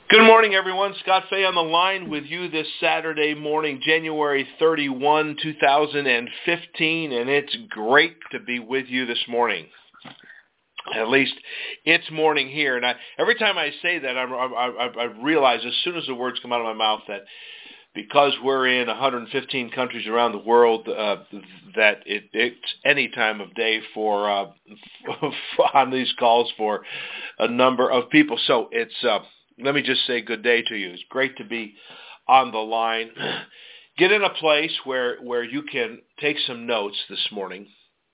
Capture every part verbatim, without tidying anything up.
Good morning, everyone. Scott Fay on the line with you this Saturday morning, January thirty-first, two thousand fifteen, and it's great to be with you this morning. At least it's morning here, and I, every time I say that, I, I, I realize as soon as the words come out of my mouth that because we're in one hundred fifteen countries around the world, uh, that it, it's any time of day for uh, on these calls for a number of people. So it's uh, let me just say good day to you. It's great to be on the line. Get in a place where, where you can take some notes this morning.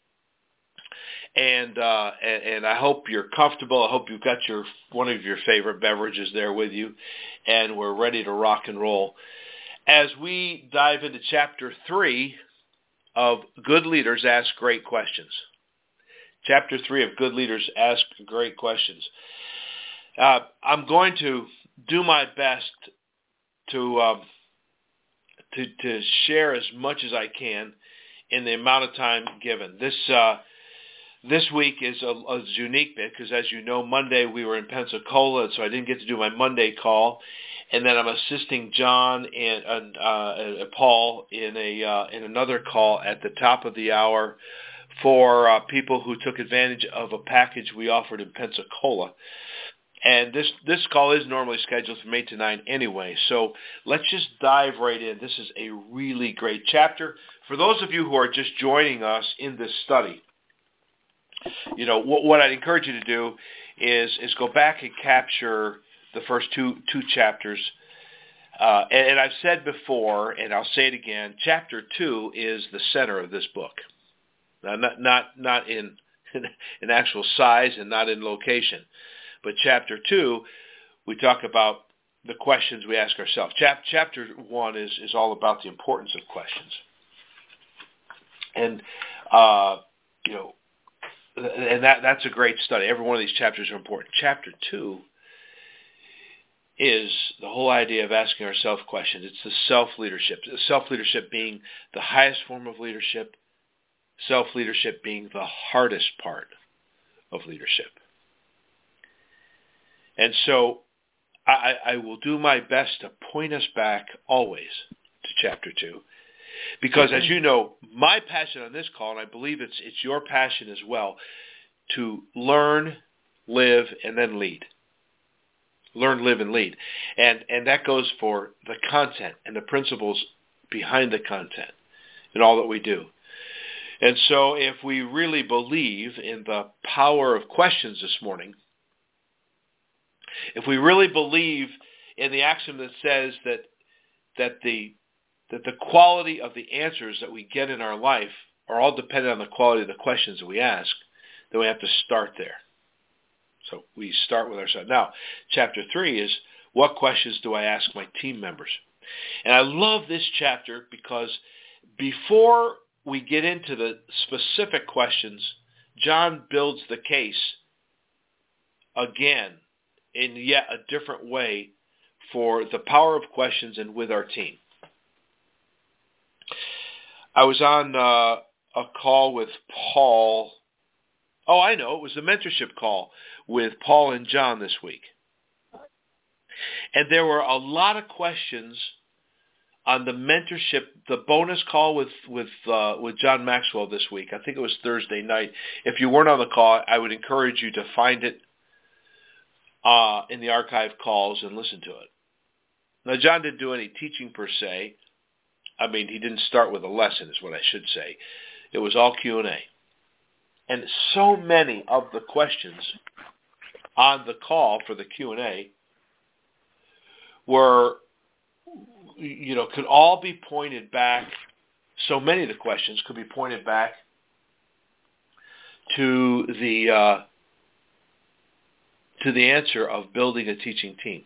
And, uh, and and I hope you're comfortable. I hope you've got your one of your favorite beverages there with you, and we're ready to rock and roll. As we dive into chapter three of Good Leaders Ask Great Questions. Chapter three of Good Leaders Ask Great Questions. Uh, I'm going to do my best to, um, to to share as much as I can in the amount of time given. This uh, this week is a, a unique bit because, as you know, Monday we were in Pensacola, so I didn't get to do my Monday call, and then I'm assisting John and uh, uh, Paul in a uh, in another call at the top of the hour for uh, people who took advantage of a package we offered in Pensacola. And this, this call is normally scheduled from eight to nine anyway, so let's just dive right in. This is a really great chapter. For those of you who are just joining us in this study, you know, what, what I'd encourage you to do is, is go back and capture the first two, two chapters. Uh, and, and I've said before, and I'll say it again, chapter two is the center of this book. Now, not, not, not in, in actual size and not in location. But chapter two, we talk about the questions we ask ourselves. Chap- chapter one is, is all about the importance of questions. And, uh, you know, and that that's a great study. Every one of these chapters are important. Chapter two is the whole idea of asking ourselves questions. It's the self-leadership. Self-leadership being the highest form of leadership. Self-leadership being the hardest part of leadership. And so I, I will do my best to point us back always to chapter two. Because as you know, my passion on this call, and I believe it's it's your passion as well, to learn, live, and then lead. Learn, live, and lead. And and that goes for the content and the principles behind the content and all that we do. And so if we really believe in the power of questions this morning, if we really believe in the axiom that says that that the that the quality of the answers that we get in our life are all dependent on the quality of the questions that we ask, then we have to start there. So we start with ourselves. Now, chapter three is, what questions do I ask my team members? And I love this chapter because before we get into the specific questions, John builds the case again in yet a different way for the power of questions and with our team. I was on uh, a call with Paul. Oh, I know. It was a mentorship call with Paul and John this week. And there were a lot of questions on the mentorship, the bonus call with with uh, with John Maxwell this week. I think it was Thursday night. If you weren't on the call, I would encourage you to find it Uh, in the archive calls and listen to it. Now, John didn't do any teaching per se. I mean, he didn't start with a lesson is what I should say. It was all Q and A. And so many of the questions on the call for the Q and A were, you know, could all be pointed back, so many of the questions could be pointed back to the uh, to the answer of building a teaching team.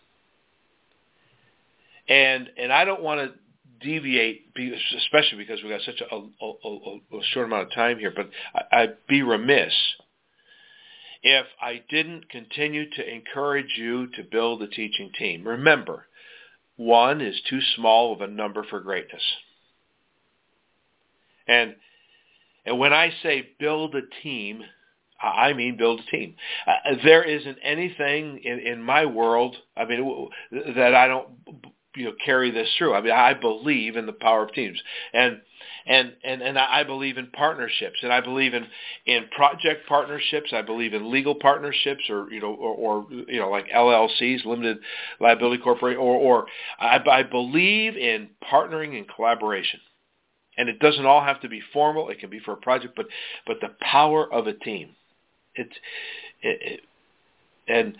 And and I don't want to deviate, especially because we've got such a, a, a, a short amount of time here, but I, I'd be remiss if I didn't continue to encourage you to build a teaching team. Remember, one is too small of a number for greatness. And and when I say build a team, I mean build a team. Uh, there isn't anything in, in my world, I mean, that I don't, you know, carry this through. I mean, I believe in the power of teams, and and and and I believe in partnerships, and I believe in in project partnerships. I believe in legal partnerships, or you know, or, or you know, like L L Cs, limited liability corporation, or or I, I believe in partnering and collaboration. And it doesn't all have to be formal. It can be for a project, but but the power of a team. It's it, it, and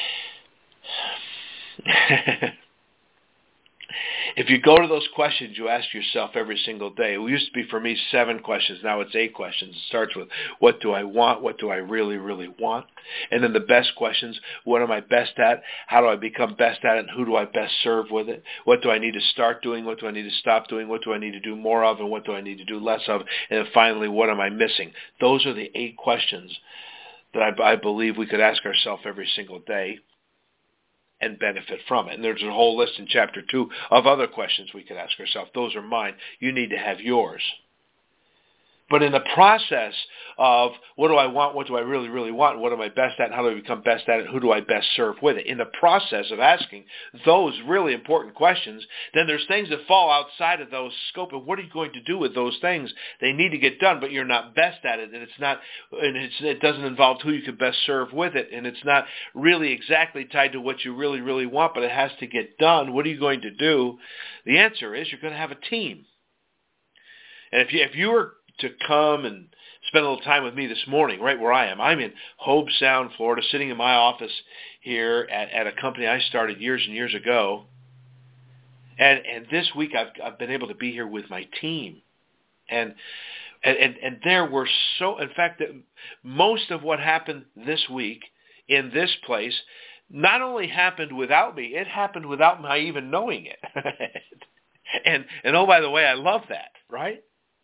if you go to those questions you ask yourself every single day, it used to be for me seven questions. Now it's eight questions. It starts with, what do I want? What do I really, really want? And then the best questions, what am I best at? How do I become best at it? And who do I best serve with it? What do I need to start doing? What do I need to stop doing? What do I need to do more of? And what do I need to do less of? And then finally, what am I missing? Those are the eight questions that I, I believe we could ask ourselves every single day and benefit from it. And there's a whole list in chapter two of other questions we could ask ourselves. Those are mine. You need to have yours. But in the process of what do I want, what do I really, really want, what am I best at, and how do I become best at it, who do I best serve with it, in the process of asking those really important questions, then there's things that fall outside of those scope. And what are you going to do with those things? They need to get done, but you're not best at it, and it's not, and it's, it doesn't involve who you can best serve with it, and it's not really exactly tied to what you really, really want, but it has to get done. What are you going to do? The answer is you're going to have a team. And if you if you were to come and spend a little time with me this morning, right where I am. I'm in Hobe Sound, Florida, sitting in my office here at, at a company I started years and years ago. And and this week I've I've been able to be here with my team. And and and, and there were so, in fact, that most of what happened this week in this place not only happened without me, it happened without my even knowing it. and and oh, by the way, I love that, right?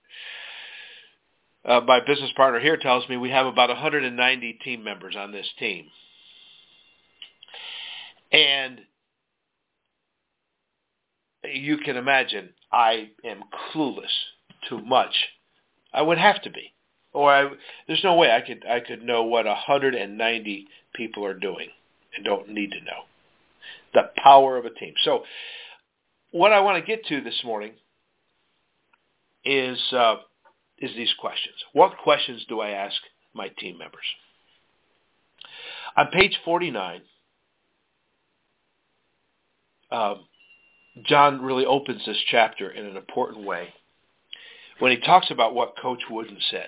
Uh, my business partner here tells me we have about one hundred ninety team members on this team. And you can imagine I am clueless to much. I would have to be. Or I, there's no way I could I could know what one hundred ninety people are doing and don't need to know. The power of a team. So what I want to get to this morning is... Uh, is these questions. What questions do I ask my team members? On page forty-nine, um, John really opens this chapter in an important way when he talks about what Coach Wooden said.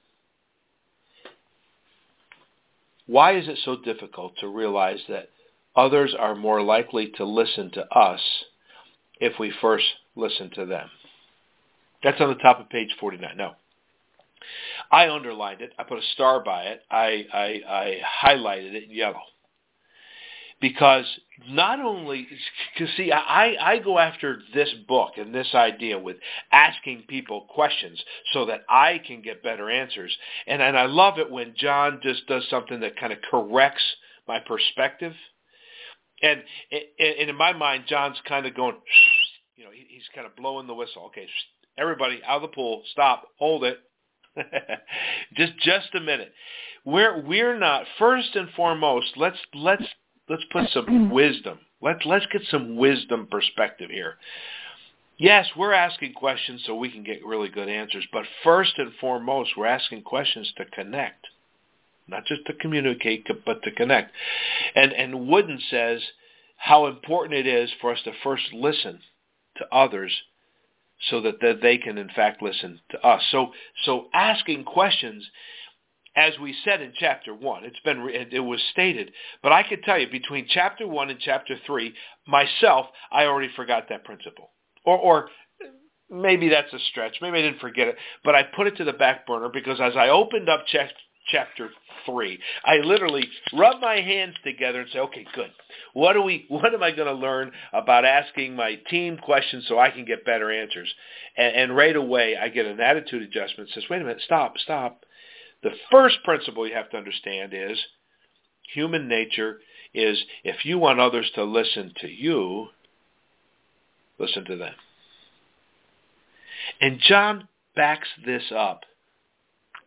Why is it so difficult to realize that others are more likely to listen to us if we first listen to them? That's on the top of page forty-nine. No. I underlined it. I put a star by it. I, I, I highlighted it in yellow. Because not only, because see, I, I go after this book and this idea with asking people questions so that I can get better answers. And, and I love it when John just does something that kind of corrects my perspective. And, and in my mind, John's kind of going, you know, he's kind of blowing the whistle. Okay, everybody out of the pool, stop, hold it. just just a minute. We're we're not, first and foremost, let's let's let's put some wisdom. Let's let's get some wisdom perspective here. Yes, we're asking questions so we can get really good answers, but first and foremost, we're asking questions to connect. Not just to communicate, but to connect. And and Wooden says how important it is for us to first listen to others so that, that they can, in fact, listen to us. So so asking questions, as we said in chapter one, it's been it was stated, but I can tell you between chapter one and chapter three, myself, I already forgot that principle. Or, or maybe that's a stretch. Maybe I didn't forget it, but I put it to the back burner because as I opened up ch- chapter three, I literally rubbed my hands together and said, okay, good. What do we? What am I going to learn about asking my team questions so I can get better answers? And, and right away, I get an attitude adjustment that says, wait a minute, stop, stop. The first principle you have to understand is human nature is if you want others to listen to you, listen to them. And John backs this up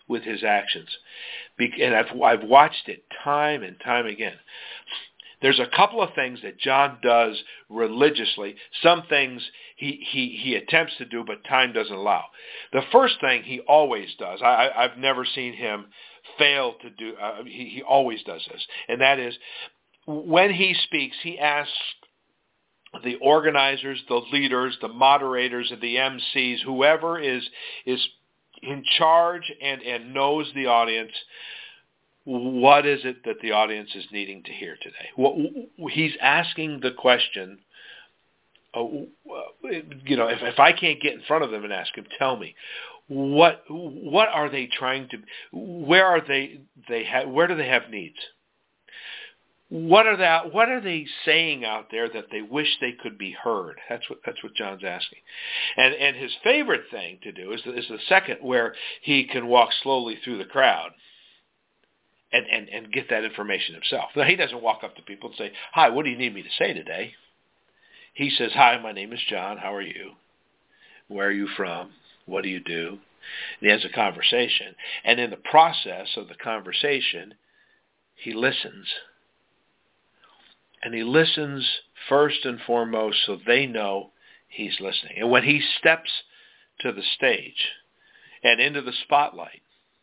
with his actions. And I've, I've watched it time and time again. There's a couple of things that John does religiously. Some things he, he, he attempts to do, but time doesn't allow. The first thing he always does, I, I've never seen him fail to do, uh, he, he always does this, and that is when he speaks, he asks the organizers, the leaders, the moderators, and the M Cs, whoever is is in charge and, and knows the audience, what is it that the audience is needing to hear today? What, he's asking the question, uh, you know, if, if I can't get in front of them and ask him, tell me, what what are they trying to, where are they, they ha, where do they have needs? What are that? What are they saying out there that they wish they could be heard? That's what that's what John's asking, and and his favorite thing to do is the, is the second, where he can walk slowly through the crowd, and, and and get that information himself. Now, he doesn't walk up to people and say, "Hi, what do you need me to say today?" He says, "Hi, my name is John. How are you? Where are you from? What do you do?" And he has a conversation, and in the process of the conversation, he listens. And he listens first and foremost so they know he's listening. And when he steps to the stage and into the spotlight,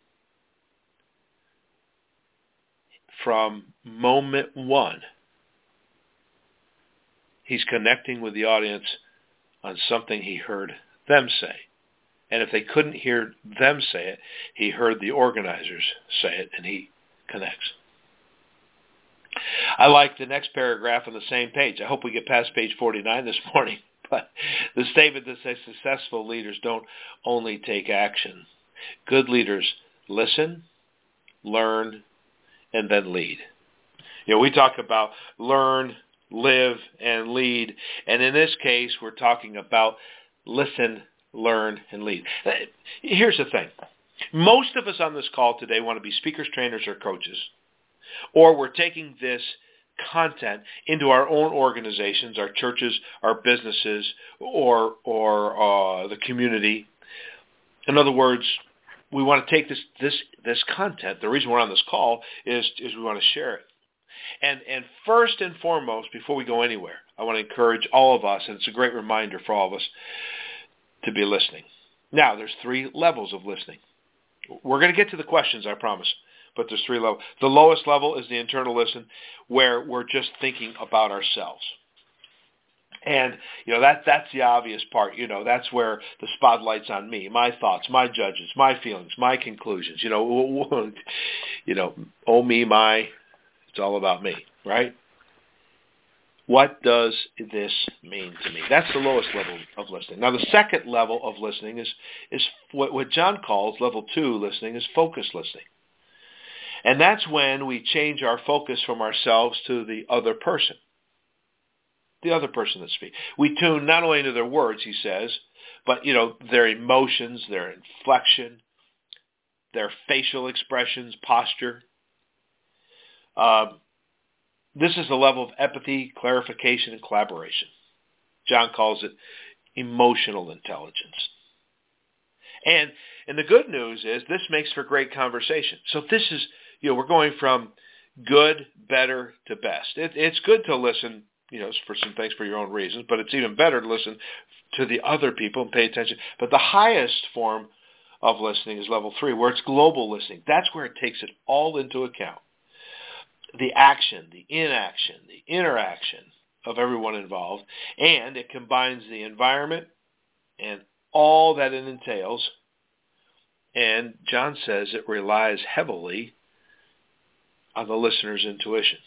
from moment one, he's connecting with the audience on something he heard them say. And if they couldn't hear them say it, he heard the organizers say it, and he connects. I like the next paragraph on the same page. I hope we get past page forty-nine this morning. But the statement that says successful leaders don't only take action. Good leaders listen, learn, and then lead. You know, we talk about learn, live, and lead. And in this case, we're talking about listen, learn, and lead. Here's the thing. Most of us on this call today want to be speakers, trainers, or coaches. Or we're taking this content into our own organizations, our churches, our businesses, or or uh, the community. In other words, we want to take this this this content. The reason we're on this call is is we want to share it. And and first and foremost, before we go anywhere, I want to encourage all of us, and it's a great reminder for all of us, to be listening. Now, there's three levels of listening. We're going to get to the questions, I promise. But there's three levels. The lowest level is the internal listen, where we're just thinking about ourselves. And, you know, that that's the obvious part. You know, that's where the spotlight's on me, my thoughts, my judgments, my feelings, my conclusions. You know, you know, oh me, my, it's all about me, right? What does this mean to me? That's the lowest level of listening. Now, the second level of listening is, is what, what John calls level two listening, is focused listening. And that's when we change our focus from ourselves to the other person, the other person that speaks. We tune not only into their words, he says, but, you know, their emotions, their inflection, their facial expressions, posture. Uh, this is the level of empathy, clarification, and collaboration. John calls it emotional intelligence. And and the good news is this makes for great conversation. So this is, you know, we're going from good, better to best. It, it's good to listen, you know, for some things for your own reasons, but it's even better to listen to the other people and pay attention. But the highest form of listening is level three, where it's global listening. That's where it takes it all into account. The action, the inaction, the interaction of everyone involved, and it combines the environment and all that it entails. And John says it relies heavily on the listener's intuition.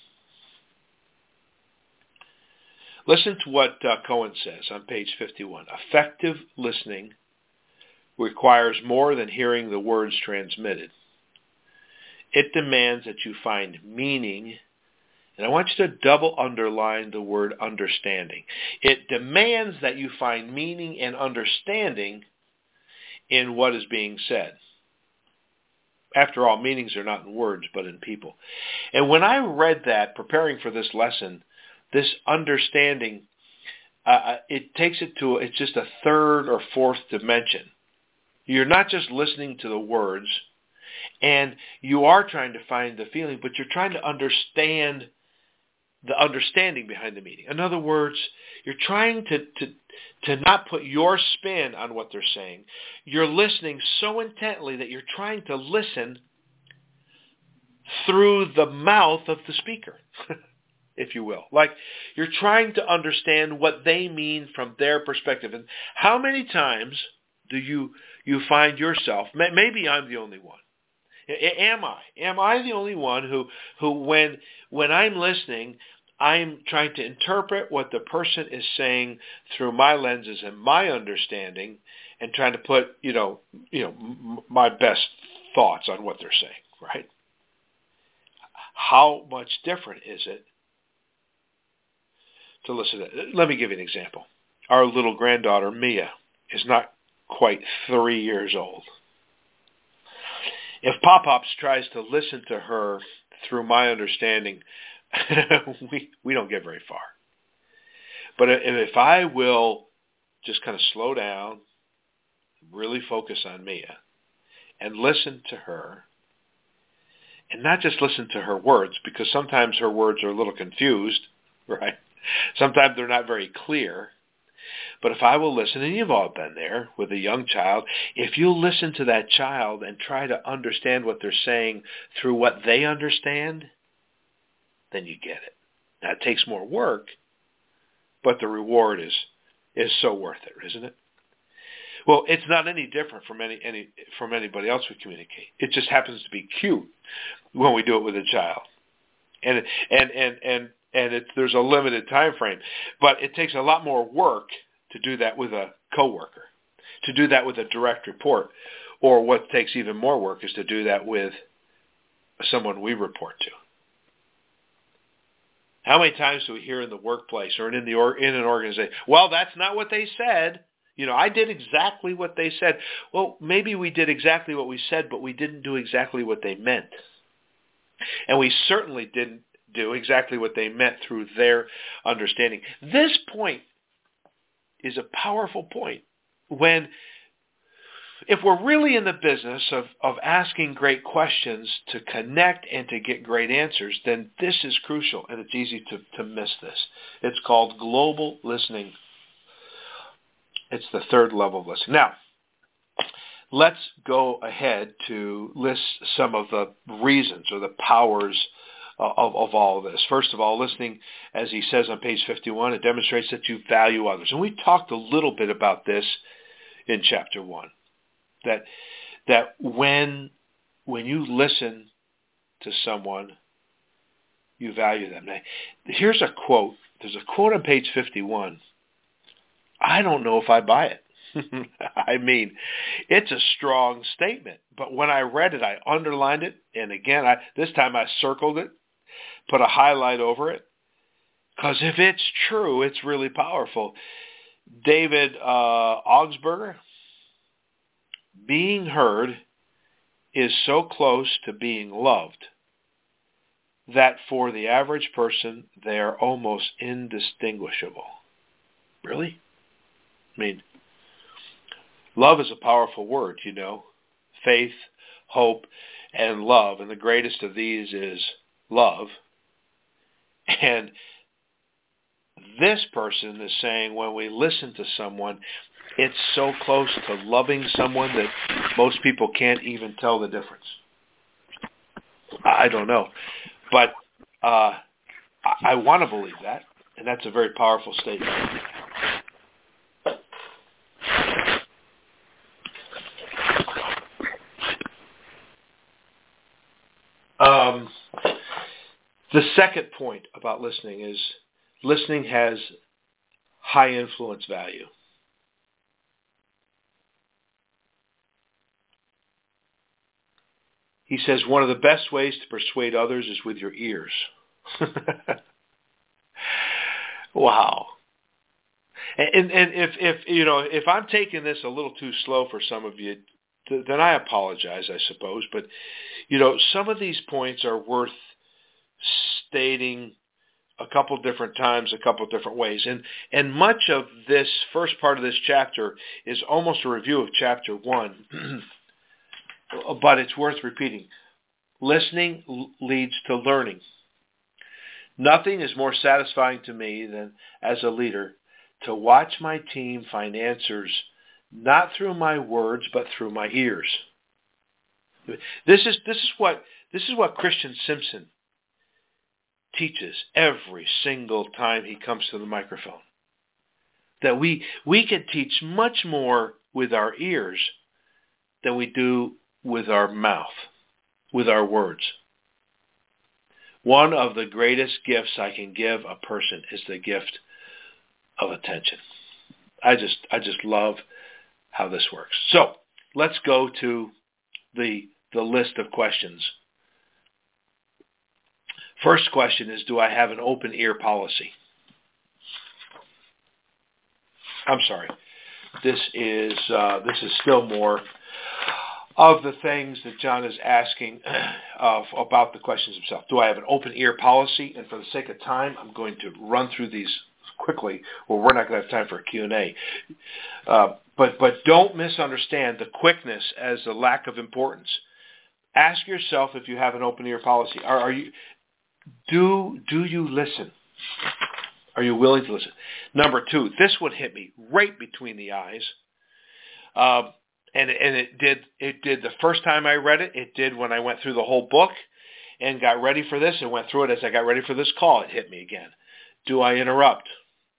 Listen to what uh, Cohen says on page fifty-one. Effective listening requires more than hearing the words transmitted. It demands that you find meaning, and I want you to double underline the word understanding. It demands that you find meaning and understanding in what is being said. After all, meanings are not in words, but in people. And when I read that, preparing for this lesson, this understanding, uh, it takes it to, it's just a third or fourth dimension. You're not just listening to the words, And you are trying to find the feeling, but you're trying to understand the understanding behind the meaning. In other words, you're trying to, to, to not put your spin on what they're saying. You're listening so intently that you're trying to listen through the mouth of the speaker, if you will. Like, you're trying to understand what they mean from their perspective. And how many times do you you find yourself, maybe I'm the only one. Am I? Am I the only one who, who when when I'm listening, I'm trying to interpret what the person is saying through my lenses and my understanding, and trying to put, you know, you know, m- my best thoughts on what they're saying, right? How much different is it to listen to? Let me give you an example. Our little granddaughter, Mia, is not quite three years old. If Pop-Pops tries to listen to her through my understanding, we we don't get very far. But if I will just kind of slow down, really focus on Mia, and listen to her, and not just listen to her words, because sometimes her words are a little confused, right? Sometimes they're not very clear. But if I will listen, and you've all been there with a young child, if you listen to that child and try to understand what they're saying through what they understand, then you get it. Now, it takes more work, but the reward is is so worth it, isn't it? Well, it's not any different from any, any from anybody else we communicate. It just happens to be cute when we do it with a child, and and and and and it's, there's a limited time frame, but it takes a lot more work to do that with a coworker, to do that with a direct report, or what takes even more work is to do that with someone we report to. How many times do we hear in the workplace or in the or, in an organization, well, that's not what they said. You know, I did exactly what they said. Well, maybe we did exactly what we said, but we didn't do exactly what they meant. And we certainly didn't do exactly what they meant through their understanding. This point is a powerful point. When, if we're really in the business of, of asking great questions to connect and to get great answers, then this is crucial, and it's easy to, to miss this. It's called global listening. It's the third level of listening. Now, let's go ahead to list some of the reasons or the powers of, of all of this. First of all, listening, as he says on page fifty-one, it demonstrates that you value others. And we talked a little bit about this in chapter one, that that when when you listen to someone, you value them. Now, here's a quote. There's a quote on page fifty-one. I don't know if I buy it. I mean, it's a strong statement. But when I read it, I underlined it. And again, I, this time I circled it, put a highlight over it. Because if it's true, it's really powerful. David uh, Augsburger, being heard is so close to being loved that for the average person, they are almost indistinguishable. Really? I mean, love is a powerful word, you know. Faith, hope, and love. And the greatest of these is love. And this person is saying when we listen to someone, it's so close to loving someone that most people can't even tell the difference. I don't know. But uh, I want to believe that. And that's a very powerful statement. Um, the second point about listening is listening has high influence value. He says one of the best ways to persuade others is with your ears. Wow. And, and if, if, you know, if I'm taking this a little too slow for some of you, then I apologize, I suppose. But, you know, some of these points are worth stating a couple different times, a couple different ways. And and much of this first part of this chapter is almost a review of chapter one. but it's worth repeating. Listening leads to learning. Nothing is more satisfying to me than, as a leader, to watch my team find answers not through my words, but through my ears. This is this is what this is what Christian Simpson teaches every single time he comes to the microphone. That we we can teach much more with our ears than we do with our mouth, with our words. One of the greatest gifts I can give a person is the gift of attention. I just I just love how this works. So let's go to the the list of questions. First question is, do I have an open ear policy? I'm sorry. This is uh, this is still more of the things that John is asking uh, about the questions himself. Do I have an open ear policy? And for the sake of time, I'm going to run through these quickly, or we're not going to have time for a Q and A. Uh, but but don't misunderstand the quickness as a lack of importance. Ask yourself if you have an open ear policy. Are, are you do do you listen? Are you willing to listen? Number two, this would hit me right between the eyes. Uh, and and it did it did the first time I read it. It did when I went through the whole book and got ready for this and went through it as I got ready for this call. It hit me again. Do I interrupt?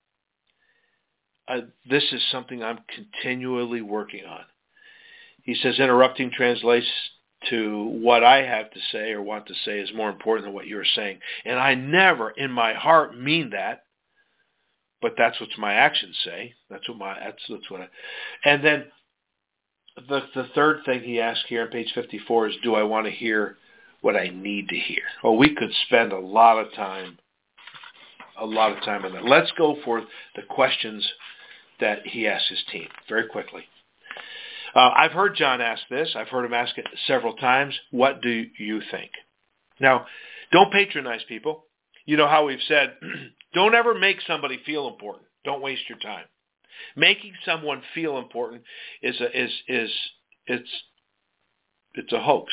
Uh, this is something I'm continually working on. He says interrupting translates to what I have to say or want to say is more important than what you're saying. And I never in my heart mean that, but that's what my actions say. That's what my that's, that's what I, and then the the third thing he asked here on page fifty-four is, do I want to hear what I need to hear? Oh, we could spend a lot of time a lot of time on that. Let's go for the questions that he asked his team very quickly. Uh, I've heard John ask this. I've heard him ask it several times. What do you think? Now, don't patronize people. You know how we've said, don't ever make somebody feel important. Don't waste your time. Making someone feel important is a, is is it's it's a hoax.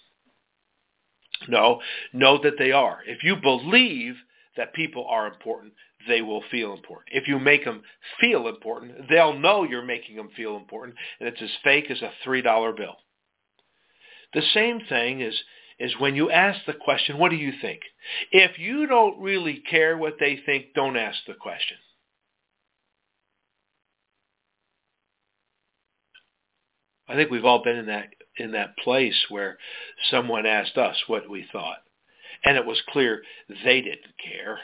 No, know that they are. If you believe that people are important, they will feel important. If you make them feel important, they'll know you're making them feel important, and it's as fake as a three dollar bill. The same thing is, is when you ask the question, what do you think? If you don't really care what they think, don't ask the question. I think we've all been in that in that place where someone asked us what we thought, and it was clear they didn't care.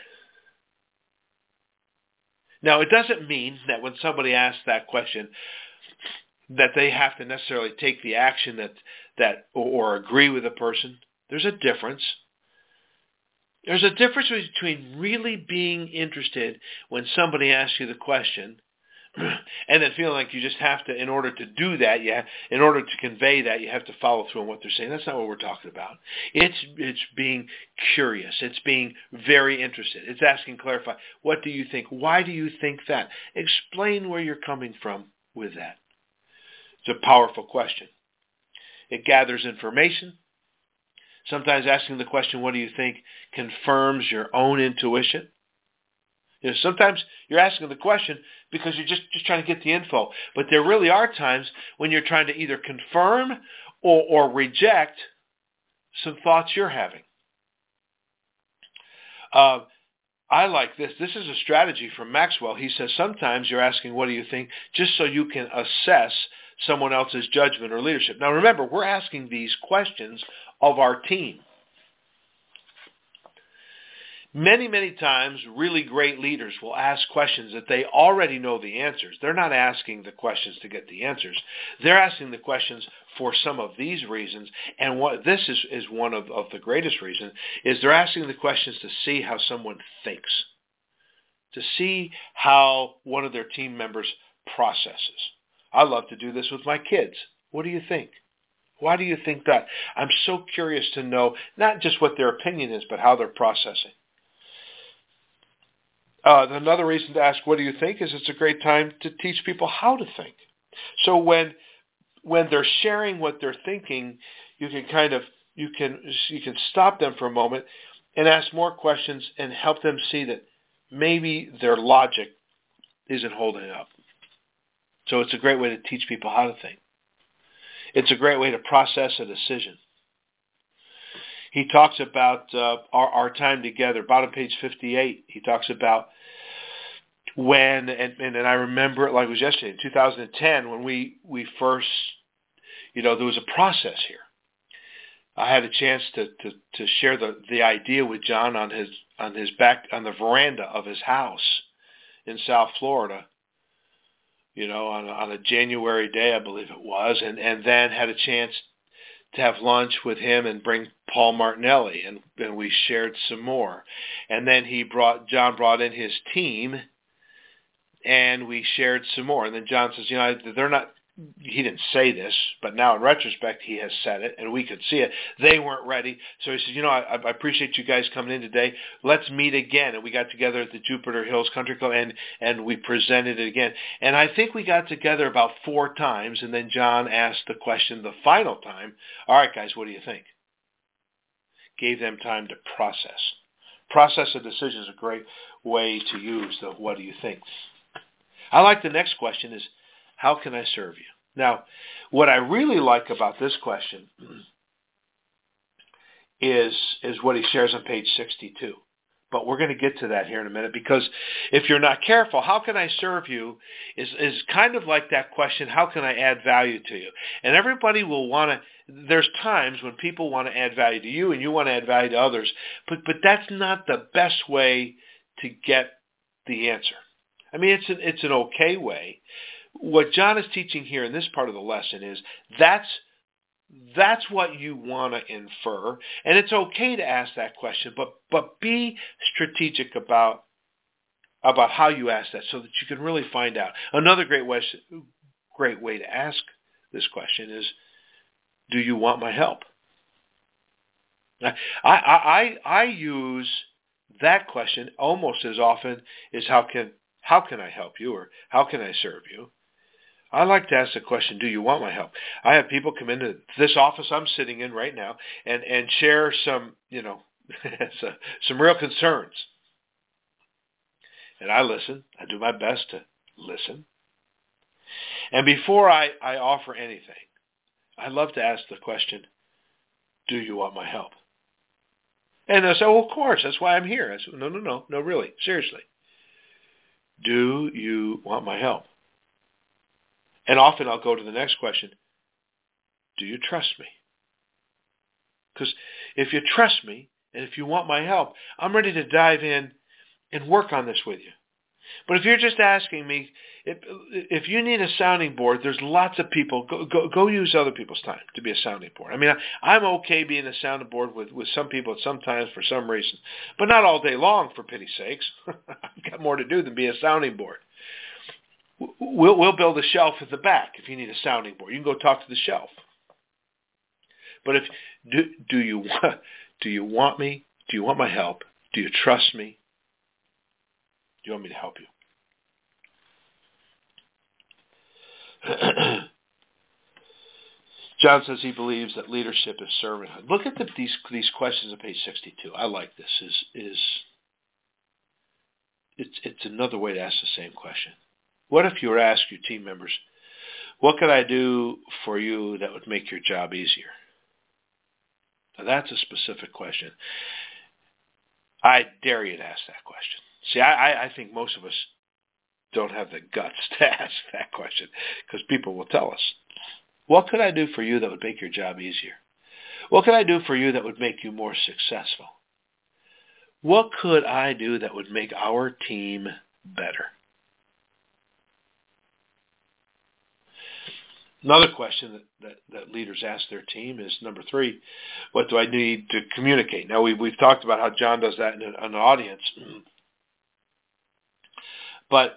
Now, it doesn't mean that when somebody asks that question that they have to necessarily take the action that that or, or agree with a person. There's a difference. There's a difference between really being interested when somebody asks you the question and then feeling like you just have to, in order to do that, you have, in order to convey that, you have to follow through on what they're saying. That's not what we're talking about. It's it's being curious. It's being very interested. It's asking, clarify, what do you think? Why do you think that? Explain where you're coming from with that. It's a powerful question. It gathers information. Sometimes asking the question, what do you think, confirms your own intuition. You know, sometimes you're asking the question because you're just, just trying to get the info. But there really are times when you're trying to either confirm or, or reject some thoughts you're having. Uh, I like this. This is a strategy from Maxwell. He says sometimes you're asking, what do you think, just so you can assess someone else's judgment or leadership. Now remember, we're asking these questions of our team. Many, many times, really great leaders will ask questions that they already know the answers. They're not asking the questions to get the answers. They're asking the questions for some of these reasons. And what this is, is one of, of the greatest reasons, is they're asking the questions to see how someone thinks, to see how one of their team members processes. I love to do this with my kids. What do you think? Why do you think that? I'm so curious to know not just what their opinion is, but how they're processing. Uh, another reason to ask, what do you think, is it's a great time to teach people how to think. So when when they're sharing what they're thinking, you can kind of you can you can stop them for a moment and ask more questions and help them see that maybe their logic isn't holding up. So it's a great way to teach people how to think. It's a great way to process a decision. He talks about uh, our, our time together. Bottom page fifty-eight, he talks about when, and, and, and I remember it like it was yesterday, in two thousand ten, when we, we first, you know, there was a process here. I had a chance to, to, to share the, the idea with John on his on his back on the veranda of his house in South Florida, you know, on, on a January day, I believe it was, and, and then had a chance to have lunch with him and bring Paul Martinelli, and, and we shared some more. And then he brought John brought in his team, and we shared some more. And then John says, you know, they're not. He didn't say this, but now in retrospect, he has said it, and we could see it. They weren't ready. So he says, you know, I, I appreciate you guys coming in today. Let's meet again. And we got together at the Jupiter Hills Country Club, and, and we presented it again. And I think we got together about four times, and then John asked the question the final time, all right, guys, what do you think? Gave them time to process. Process a decision is a great way to use the what do you think. I like the next question is, how can I serve you? Now, what I really like about this question is, is what he shares on page sixty-two. But we're going to get to that here in a minute, because if you're not careful, how can I serve you is, is kind of like that question, how can I add value to you? And everybody will want to, there's times when people want to add value to you and you want to add value to others, but, but that's not the best way to get the answer. I mean, it's an, it's an okay way. What John is teaching here in this part of the lesson is that's that's what you want to infer, and it's okay to ask that question, but but be strategic about about how you ask that so that you can really find out. Another great way great way to ask this question is, do you want my help? I I I, I use that question almost as often as how can how can I help you, or how can I serve you? I like to ask the question, do you want my help? I have people come into this office I'm sitting in right now and, and share some, you know, some real concerns. And I listen. I do my best to listen. And before I, I offer anything, I love to ask the question, do you want my help? And they say, well, of course, that's why I'm here. I say, no, no, no, no, really, seriously. Do you want my help? And often I'll go to the next question, do you trust me? Because if you trust me, and if you want my help, I'm ready to dive in and work on this with you. But if you're just asking me, if, if you need a sounding board, there's lots of people. Go, go, go use other people's time to be a sounding board. I mean, I, I'm okay being a sounding board with, with some people at some times for some reason, but not all day long, for pity's sakes. I've got more to do than be a sounding board. We'll, we'll build a shelf at the back if you need a sounding board. You can go talk to the shelf. But if do, do you want do you want me? Do you want my help? Do you trust me? Do you want me to help you? John says he believes that leadership is servanthood. Look at the, these these questions on page sixty-two. I like this. Is is it's it's another way to ask the same question. What if you were asked your team members, what could I do for you that would make your job easier? Now that's a specific question. I dare you to ask that question. See, I, I think most of us don't have the guts to ask that question because people will tell us, what could I do for you that would make your job easier? What could I do for you that would make you more successful? What could I do that would make our team better? Another question that, that, that leaders ask their team is, number three, what do I need to communicate? Now, we, we've talked about how John does that in an, an audience. But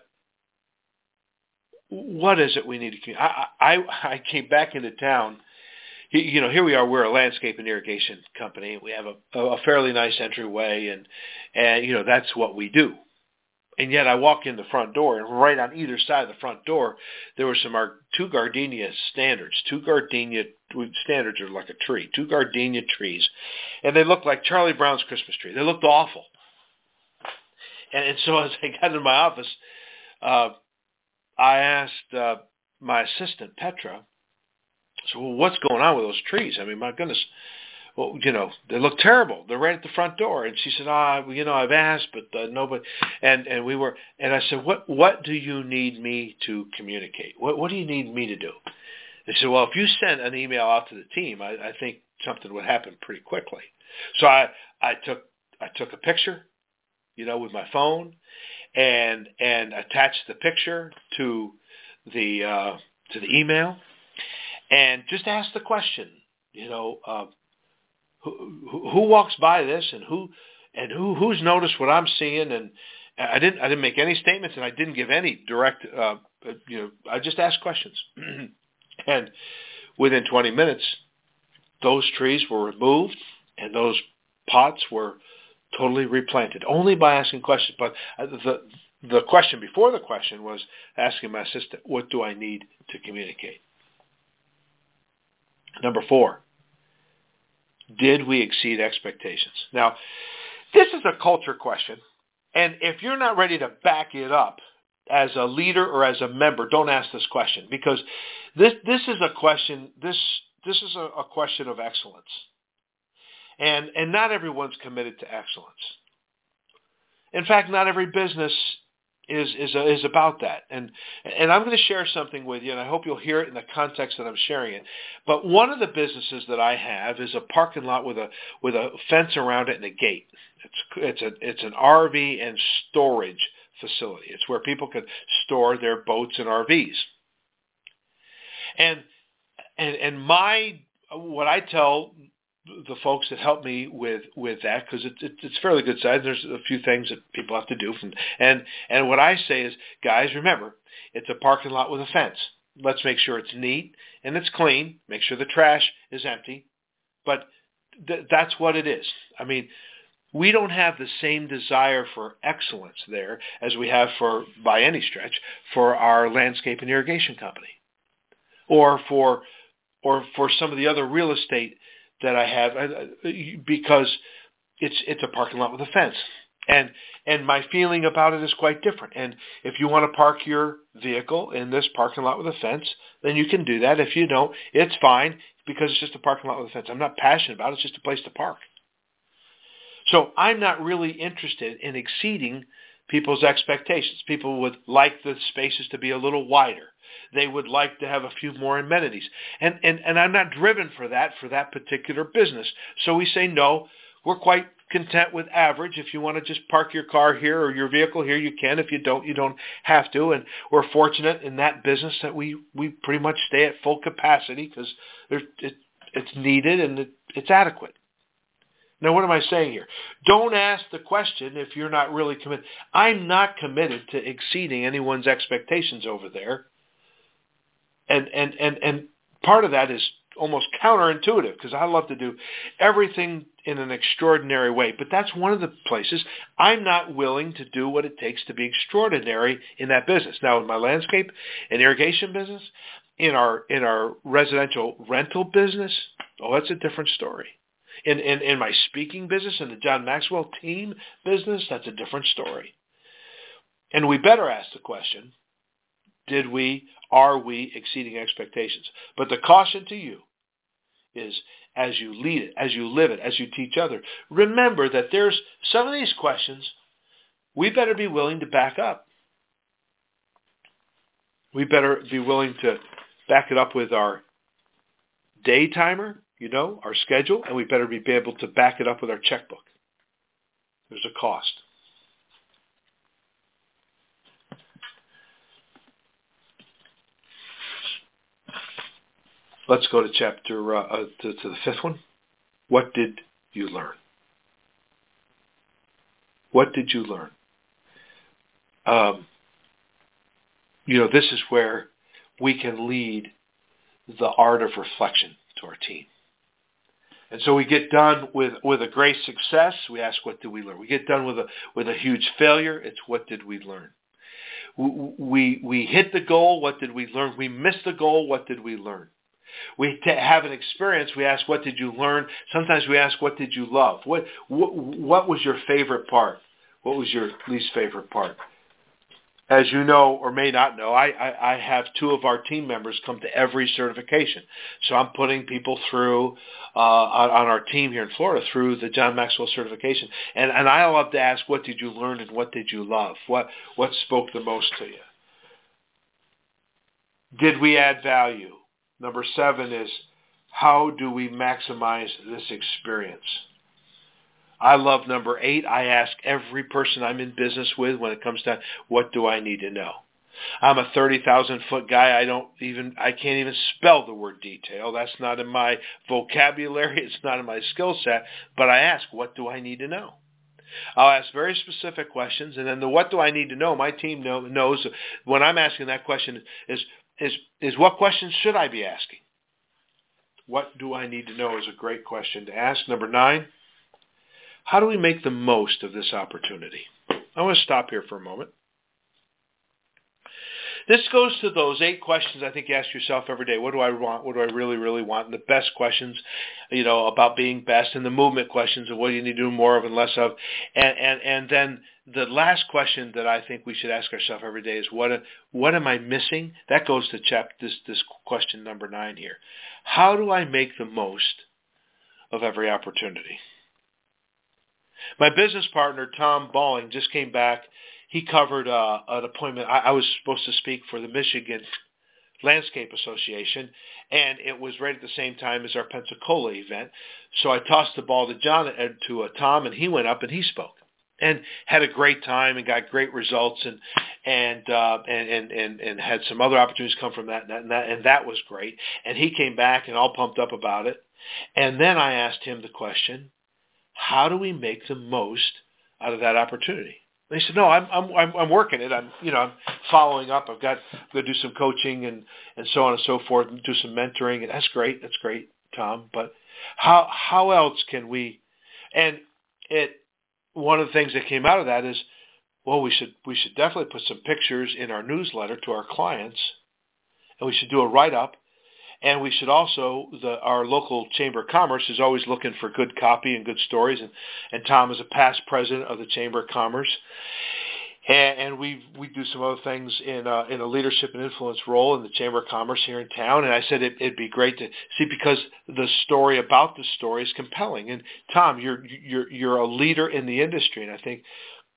what is it we need to communicate? I, I, I came back into town. You know, here we are. We're a landscape and irrigation company. We have a, a fairly nice entryway, and, and, you know, that's what we do. And yet I walk in the front door, and right on either side of the front door, there were some ar- two gardenia standards. Two gardenia standards are like a tree. Two gardenia trees. And they looked like Charlie Brown's Christmas tree. They looked awful. And, and so as I got into my office, uh, I asked uh, my assistant, Petra, so well, what's going on with those trees? I mean, my goodness. Well, you know, they look terrible. They're right at the front door. And she said, ah, well, you know, I've asked, but uh, nobody. And and we were, and I said, what what do you need me to communicate? What what do you need me to do? They said, well, if you sent an email out to the team, I, I think something would happen pretty quickly. So I I took I took a picture, you know, with my phone, and and attached the picture to the uh, to the email, and just asked the question, you know. Uh, Who, who walks by this, and who and who who's noticed what I'm seeing? And I didn't I didn't make any statements, and I didn't give any direct. Uh, you know, I just asked questions, and within twenty minutes, those trees were removed, and those pots were totally replanted only by asking questions. But the the question before the question was asking my assistant, "What do I need to communicate?" Number four. Did we exceed expectations? Now, this is a culture question, and if you're not ready to back it up as a leader or as a member, don't ask this question, because this this is a question this this is a, a question of excellence, and and not everyone's committed to excellence. In fact, not every business is is is about that. And and I'm going to share something with you, and I hope you'll hear it in the context that I'm sharing it. But one of the businesses that I have is a parking lot with a with a fence around it and a gate. It's it's a it's an R V and storage facility. It's where people can store their boats and R Vs. And and and my what I tell the folks that help me with, with that, because it, it, it's fairly good size. There's a few things that people have to do. From, and, and what I say is, guys, remember, it's a parking lot with a fence. Let's make sure it's neat and it's clean. Make sure the trash is empty. But th- that's what it is. I mean, we don't have the same desire for excellence there as we have for, by any stretch, for our landscape and irrigation company, or for, or for some of the other real estate that I have, because it's it's a parking lot with a fence, and and my feeling about it is quite different. And if you want to park your vehicle in this parking lot with a fence, then you can do that. If you don't, it's fine, because it's just a parking lot with a fence. I'm not passionate about it. It's just a place to park. So I'm not really interested in exceeding people's expectations. People would like the spaces to be a little wider. They would like to have a few more amenities. And, and, and I'm not driven for that, for that particular business. So we say, no, we're quite content with average. If you want to just park your car here or your vehicle here, you can. If you don't, you don't have to. And we're fortunate in that business that we, we pretty much stay at full capacity, because it, it's needed and it, it's adequate. Now, what am I saying here? Don't ask the question if you're not really committed. I'm not committed to exceeding anyone's expectations over there. And and, and, and part of that is almost counterintuitive, because I love to do everything in an extraordinary way. But that's one of the places I'm not willing to do what it takes to be extraordinary in that business. Now, in my landscape and irrigation business, in our in our residential rental business, oh, that's a different story. In, in, in my speaking business, in the John Maxwell team business, that's a different story. And we better ask the question, did we, are we exceeding expectations? But the caution to you is, as you lead it, as you live it, as you teach others, remember that there's some of these questions we better be willing to back up. We better be willing to back it up with our day timer, you know, our schedule, and we better be able to back it up with our checkbook. There's a cost. Let's go to chapter, uh, to, to the fifth one. What did you learn? What did you learn? Um, you know, this is where we can lead the art of reflection to our team. And so we get done with, with a great success. We ask, what did we learn? We get done with a with a huge failure. It's, what did we learn? We we hit the goal. What did we learn? We missed the goal. What did we learn? We t- have an experience. We ask, what did you learn? Sometimes we ask, what did you love? What what what was your favorite part? What was your least favorite part? As you know or may not know, I, I, I have two of our team members come to every certification. So I'm putting people through, uh, on, on our team here in Florida, through the John Maxwell certification. And, and I love to ask, what did you learn and what did you love? What, what spoke the most to you? Did we add value? Number seven is, how do we maximize this experience? I love number eight. I ask every person I'm in business with when it comes to, what do I need to know? I'm a thirty thousand foot guy. I don't even, I can't even spell the word detail. That's not in my vocabulary. It's not in my skill set. But I ask, what do I need to know? I'll ask very specific questions, and then the what do I need to know, my team know, knows when I'm asking that question is, is, is what questions should I be asking? What do I need to know is a great question to ask. Number nine, how do we make the most of this opportunity? I want to stop here for a moment. This goes to those eight questions I think you ask yourself every day. What do I want? What do I really, really want? And the best questions, you know, about being best, and the movement questions of what do you need to do more of and less of. And and, and then the last question that I think we should ask ourselves every day is, what what am I missing? That goes to chap this this question number nine here. How do I make the most of every opportunity? My business partner, Tom Balling, just came back. He covered uh, an appointment. I, I was supposed to speak for the Michigan Landscape Association, and it was right at the same time as our Pensacola event. So I tossed the ball to John, uh, to uh, Tom, and he went up and he spoke and had a great time and got great results, and and uh, and, and and and had some other opportunities come from that, and that, and that, and that was great. And he came back and all pumped up about it. And then I asked him the question, how do we make the most out of that opportunity? And he said, no, I'm I'm I'm working it. I'm you know I'm following up. I've got I'm going to do some coaching and, and so on and so forth, and do some mentoring. And that's great. That's great, Tom. But how how else can we? And it one of the things that came out of that is, well, we should we should definitely put some pictures in our newsletter to our clients, and we should do a write up. And we should also, the, our local Chamber of Commerce is always looking for good copy and good stories. And, and Tom is a past president of the Chamber of Commerce. And, and we we do some other things in, uh, in a leadership and influence role in the Chamber of Commerce here in town. And I said it, it'd be great to see, because the story about the story is compelling. And Tom, you're, you're, you're a leader in the industry. And I think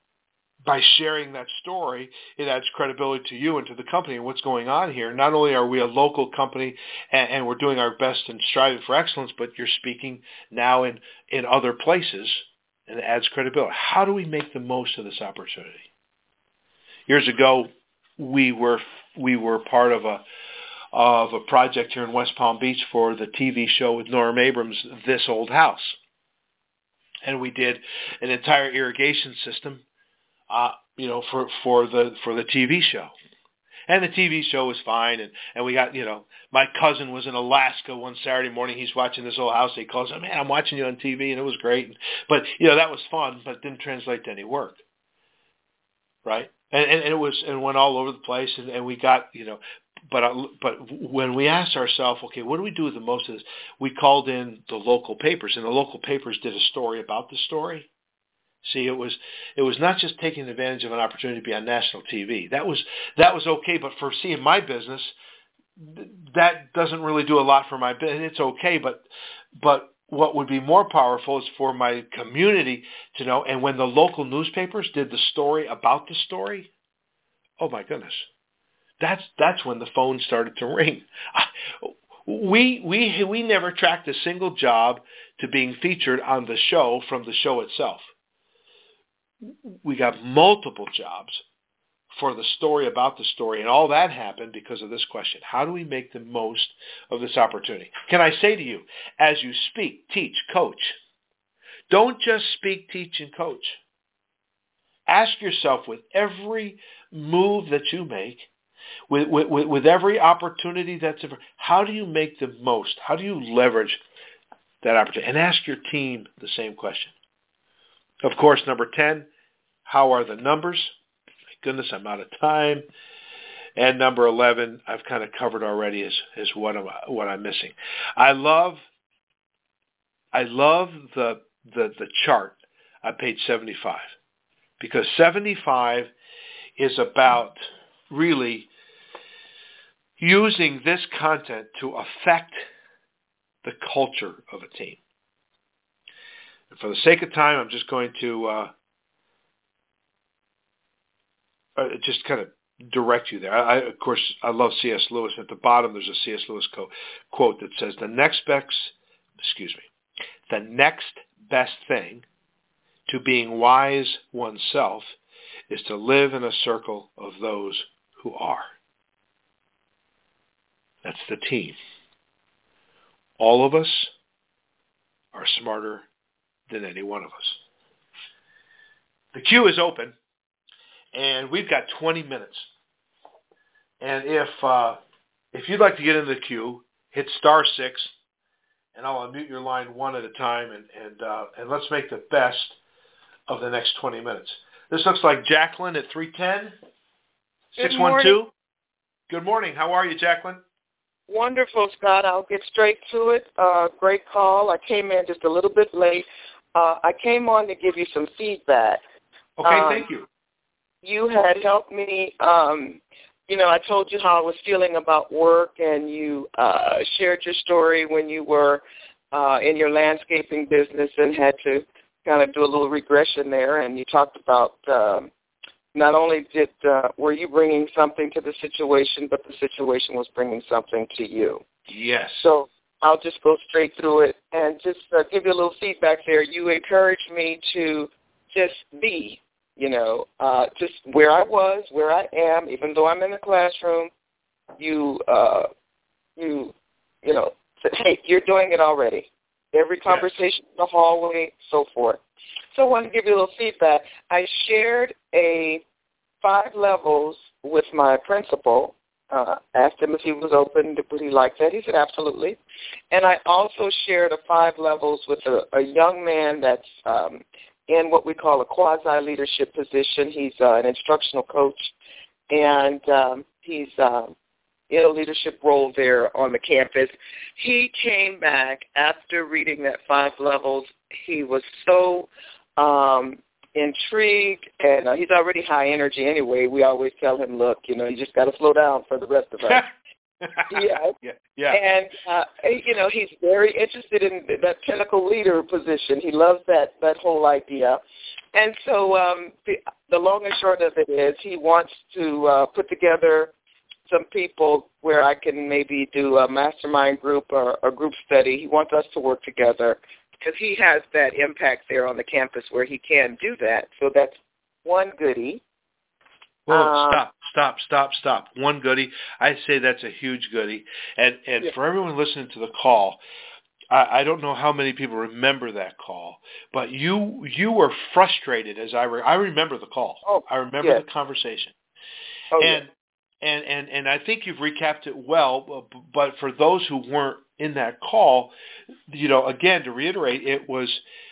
by sharing that story, it adds credibility to you and to the company and what's going on here. Not only are we a local company and, and we're doing our best and striving for excellence, but you're speaking now in, in other places, and it adds credibility. How do we make the most of this opportunity? Years ago, we were we were part of a of a project here in West Palm Beach for the T V show with Norm Abrams, This Old House, and we did an entire irrigation system. Uh, you know, for, for the for the T V show. And the T V show was fine, and, and we got, you know, my cousin was in Alaska one Saturday morning. He's watching This Old House. He calls, oh, man, I'm watching you on T V, and it was great. But, you know, that was fun, but it didn't translate to any work, right? And, and, and it was, and it went all over the place, and, and we got, you know, but uh, but when we asked ourselves, okay, what do we do with the most of this? We called in the local papers, and the local papers did a story about the story. See, it was it was not just taking advantage of an opportunity to be on national T V. That was that was okay, but for seeing my business, that doesn't really do a lot for my business. It's okay, but but what would be more powerful is for my community to know. And when the local newspapers did the story about the story, oh my goodness, that's that's when the phone started to ring. We we we never tracked a single job to being featured on the show from the show itself. We got multiple jobs for the story about the story, and all that happened because of this question. How do we make the most of this opportunity? Can I say to you, as you speak, teach, coach, don't just speak, teach, and coach. Ask yourself, with every move that you make, with, with, with every opportunity that's ever, how do you make the most? How do you leverage that opportunity. And ask your team the same question. Of course, number ten, how are the numbers? My goodness, I'm out of time. And number eleven, I've kind of covered already, is, is what I'm what I'm missing. I love I love the the the chart on page seventy-five, because seventy-five is about really using this content to affect the culture of a team. And for the sake of time, I'm just going to uh, uh, just kind of direct you there. I, of course, I love C S. Lewis. At the bottom, there's a C S. Lewis co- quote that says, "The next best, excuse me, the next best thing to being wise oneself is to live in a circle of those who are." That's the team. All of us are smarter than any one of us. The queue is open, and we've got twenty minutes. And if uh, if you'd like to get into the queue, hit star six, and I'll unmute your line one at a time, and and uh, and let's make the best of the next twenty minutes. This looks like Jacqueline at three ten, six one two. Good morning. How are you, Jacqueline? Wonderful, Scott. I'll get straight to it. Uh, great call. I came in just a little bit late. Uh, I came on to give you some feedback. Okay, um, thank you. You had helped me. Um, you know, I told you how I was feeling about work, and you uh, shared your story when you were uh, in your landscaping business and had to kind of do a little regression there. And you talked about um, not only did uh, were you bringing something to the situation, but the situation was bringing something to you. Yes. So I'll just go straight through it and just uh, give you a little feedback there. You encouraged me to just be, you know, uh, just where I was, where I am, even though I'm in the classroom. You, uh, you, you know, said, hey, you're doing it already. Every conversation yes. in the hallway, so forth. So I want to give you a little feedback. I shared a five levels with my principal. Uh, asked him if he was open, would he like that? He said absolutely. And I also shared a five levels with a, a young man that's um, in what we call a quasi-leadership position. He's uh, an instructional coach, and um, he's uh, in a leadership role there on the campus. He came back after reading that five levels. He was so um, intrigued, and uh, he's already high energy anyway. We always tell him, look, you know, you just got to slow down for the rest of us. yeah. yeah, yeah. And, uh, you know, he's very interested in that pinnacle leader position. He loves that, that whole idea. And so um, the, the long and short of it is he wants to uh, put together some people where I can maybe do a mastermind group or a group study. He wants us to work together because he has that impact there on the campus where he can do that. So that's one goodie. Well, um, stop, stop, stop, stop. One goodie. I say that's a huge goodie. And and yeah. for everyone listening to the call, I, I don't know how many people remember that call, but you you were frustrated as I re- I remember the call. Oh, I remember yes. the conversation. Oh, and yes. and and and I think you've recapped it well. But for those who weren't in that call, you know, again to reiterate, it was.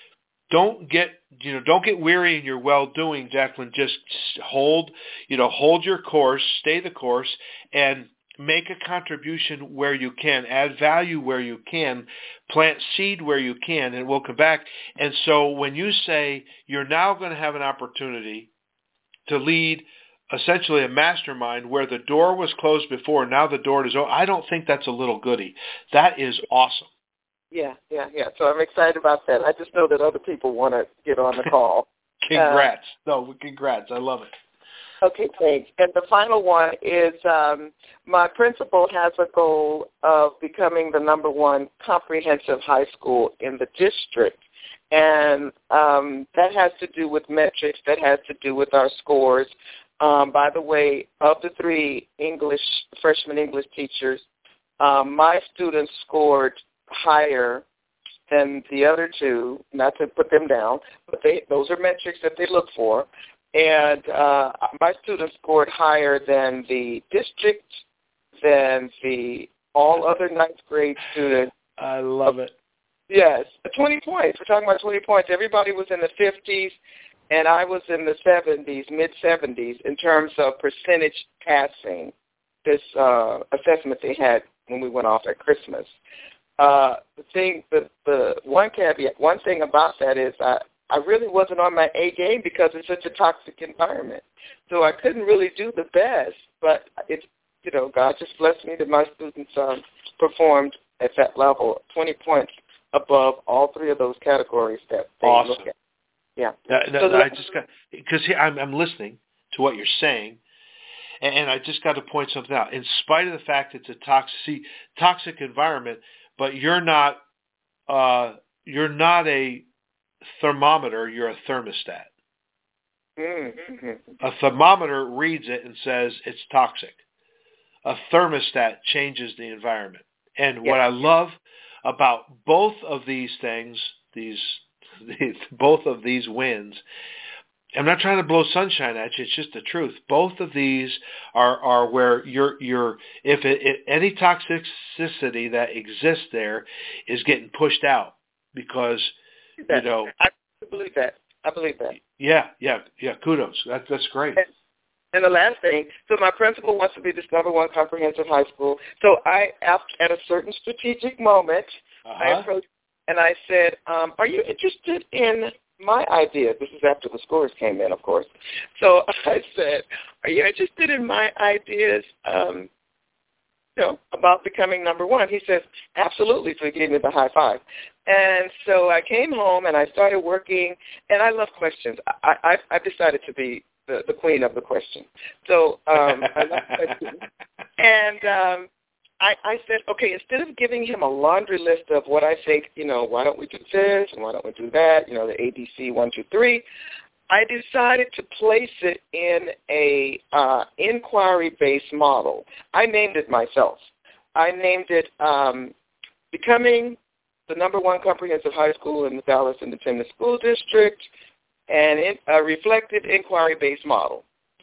Don't get, you know, don't get weary in your well-doing, Jacqueline. Just hold, you know, hold your course, stay the course, and make a contribution where you can, add value where you can, plant seed where you can, and we'll come back. And so when you say you're now going to have an opportunity to lead essentially a mastermind where the door was closed before, now the door is open, I don't think that's a little goodie. That is awesome. Yeah, yeah, yeah. So I'm excited about that. I just know that other people want to get on the call. Congrats. Uh, no, congrats. I love it. Okay, thanks. And the final one is um, my principal has a goal of becoming the number one comprehensive high school in the district. And um, that has to do with metrics. That has to do with our scores. Um, by the way, of the three English, freshman English teachers, um, my students scored higher than the other two, not to put them down, but they, those are metrics that they look for. And uh, my students scored higher than the district, than the all other ninth grade students. I love it. Yes, twenty points. We're talking about twenty points. Everybody was in the fifties, and I was in the seventies, mid-seventies, in terms of percentage passing this uh, assessment they had when we went off at Christmas. Uh, the thing, the, the one caveat, one thing about that is I, I really wasn't on my A game because it's such a toxic environment. So I couldn't really do the best, but it's, you know, God just blessed me that my students um, performed at that level, twenty points above all three of those categories that they awesome. look at. Yeah. Uh, so I just got, because I'm, I'm listening to what you're saying, and, and I just got to point something out. In spite of the fact it's a toxic, toxic environment, but you're not, uh, you're not a thermometer, you're a thermostat. Mm-hmm. A thermometer reads it and says it's toxic. A thermostat changes the environment. And yes. what I love about both of these things, these, these both of these wins, I'm not trying to blow sunshine at you. It's just the truth. Both of these are, are where you're you're if it, it, any toxicity that exists there is getting pushed out because you know. I believe that. I believe that. Yeah, yeah, yeah. Kudos. That, that's great. And, and the last thing, so my principal wants to be this number one comprehensive high school. So I, at a certain strategic moment, uh-huh. I approached and I said, um, "Are you interested in my idea?" This is after the scores came in, of course. So I said, "Are you interested in my ideas, um, you know, about becoming number one?" He says, "Absolutely." So he gave me the high five. And so I came home and I started working, and I love questions. I, I, I've decided to be the, the queen of the question. So um, I love questions. And um, I, I said, okay, instead of giving him a laundry list of what I think, you know, why don't we do this and why don't we do that, you know, the A B C one, two, three, I decided to place it in a uh, inquiry-based model. I named it myself. I named it um, Becoming the number one comprehensive high school in the Dallas Independent School District, and it, a reflective inquiry-based model.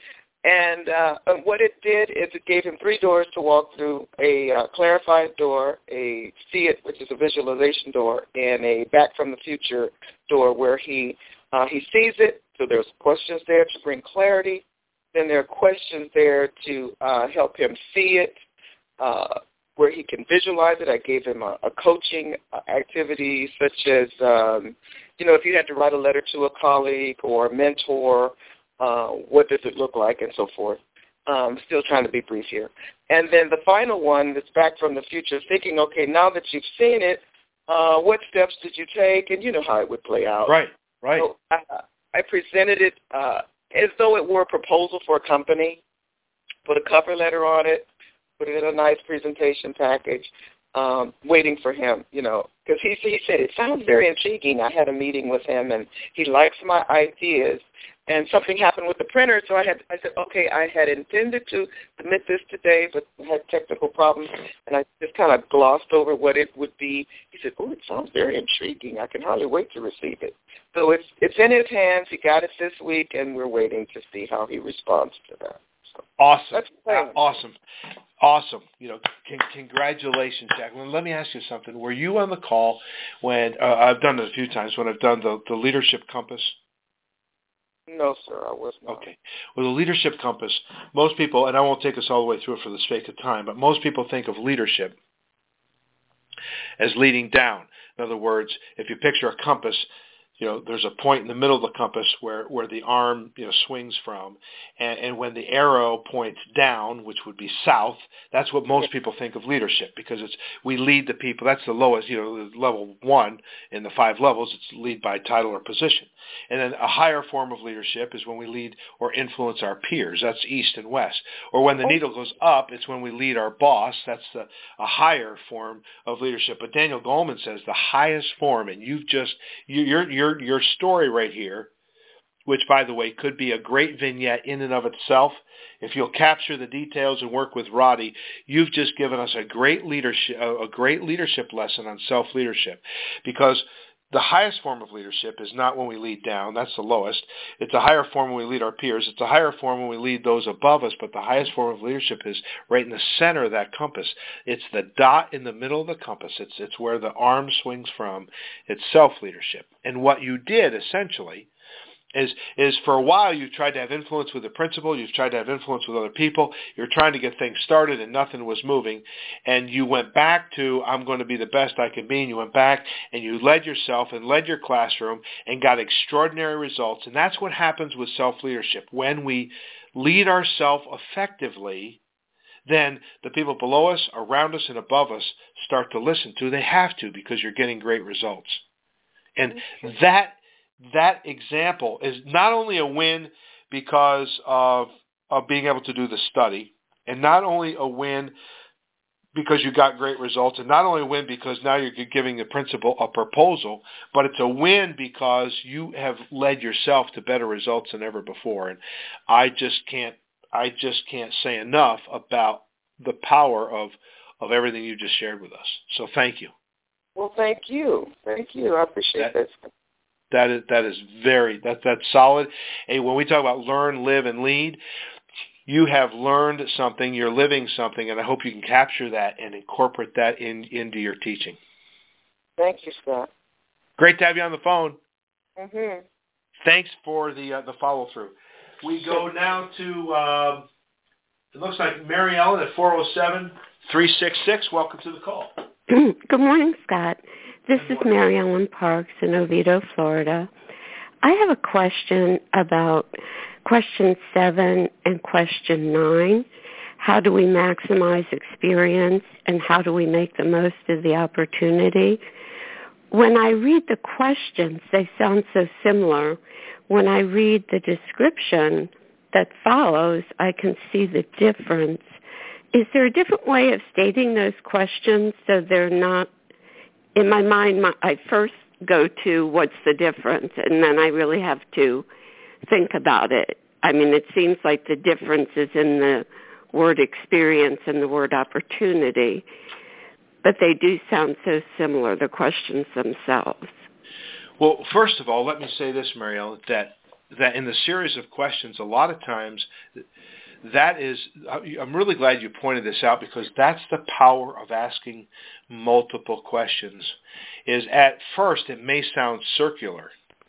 And uh, what it did is it gave him three doors to walk through, a uh, clarified door, a see it, which is a visualization door, and a back from the future door where he uh, he sees it. So there's questions there to bring clarity. Then there are questions there to uh, help him see it, uh, where he can visualize it. I gave him a, a coaching activity such as, um, you know, if you had to write a letter to a colleague or a mentor, uh, what does it look like and so forth. Um, still trying to be brief here. And then the final one that's back from the future, thinking, okay, now that you've seen it, uh, what steps did you take? And you know how it would play out. Right, right. So I, I presented it uh, as though it were a proposal for a company, put a cover letter on it, put it in a nice presentation package, um, waiting for him, you know, because he, he said, it sounds very intriguing. I had a meeting with him, and he likes my ideas. And something happened with the printer, so I had I said, okay, I had intended to submit this today, but had technical problems, and I just kind of glossed over what it would be. He said, oh, it sounds very intriguing. I can hardly wait to receive it. So it's it's in his hands. He got it this week, and we're waiting to see how he responds to that. So awesome. Uh, awesome. Awesome. You know, c- congratulations, Jacqueline. Let me ask you something. Were you on the call when, uh, I've done it a few times, when I've done the, the Leadership Compass? No, sir, I was not. Okay. Well, the Leadership Compass, most people, and I won't take us all the way through it for the sake of time, but most people think of leadership as leading down. In other words, if you picture a compass, you know, there's a point in the middle of the compass where, where the arm, you know, swings from. And, and when the arrow points down, which would be south, that's what most people think of leadership, because it's we lead the people. That's the lowest, you know, level one in the five levels. It's lead by title or position. And then a higher form of leadership is when we lead or influence our peers. That's east and west. Or when the needle goes up, it's when we lead our boss. That's the, a higher form of leadership. But Daniel Goleman says the highest form, and you've just, you, you're, you're your story right here, which, by the way, could be a great vignette in and of itself. If you'll capture the details and work with Roddy, you've just given us a great leadership, a great leadership lesson on self-leadership. Because the highest form of leadership is not when we lead down. That's the lowest. It's a higher form when we lead our peers. It's a higher form when we lead those above us. But the highest form of leadership is right in the center of that compass. It's the dot in the middle of the compass. It's it's where the arm swings from. It's self-leadership. And what you did, essentially, is is for a while you've tried to have influence with the principal, you've tried to have influence with other people, you're trying to get things started and nothing was moving, and you went back to, I'm going to be the best I can be, and you went back and you led yourself and led your classroom and got extraordinary results. And that's what happens with self-leadership. When we lead ourselves effectively, then the people below us, around us, and above us start to listen to. They have to, because you're getting great results. And that That example is not only a win because of, of being able to do the study, and not only a win because you got great results, and not only a win because now you're giving the principal a proposal, but it's a win because you have led yourself to better results than ever before. And I just can't, I just can't say enough about the power of, of everything you just shared with us. So thank you. Well, thank you. Thank you. I appreciate that. this. That is that is very that that's solid. And when we talk about learn, live, and lead, you have learned something, you're living something, and I hope you can capture that and incorporate that in into your teaching. Thank you, Scott. Great to have you on the phone. Mm-hmm. Thanks for the uh, the follow through. We go now to uh, it looks like Mary Ellen at four oh seven, three six six. Welcome to the call. Good morning, Scott. This is Mary Ellen Parks in Oviedo, Florida. I have a question about question seven and question nine. How do we maximize experience, and how do we make the most of the opportunity? When I read the questions, they sound so similar. When I read the description that follows, I can see the difference. Is there a different way of stating those questions so they're not, in my mind, my, I first go to what's the difference, and then I really have to think about it. I mean, it seems like the difference is in the word experience and the word opportunity, but they do sound so similar, the questions themselves. Well, first of all, let me say this, Marielle, that that in the series of questions, a lot of times, that is, I'm really glad you pointed this out, because that's the power of asking multiple questions. Is at first it may sound circular,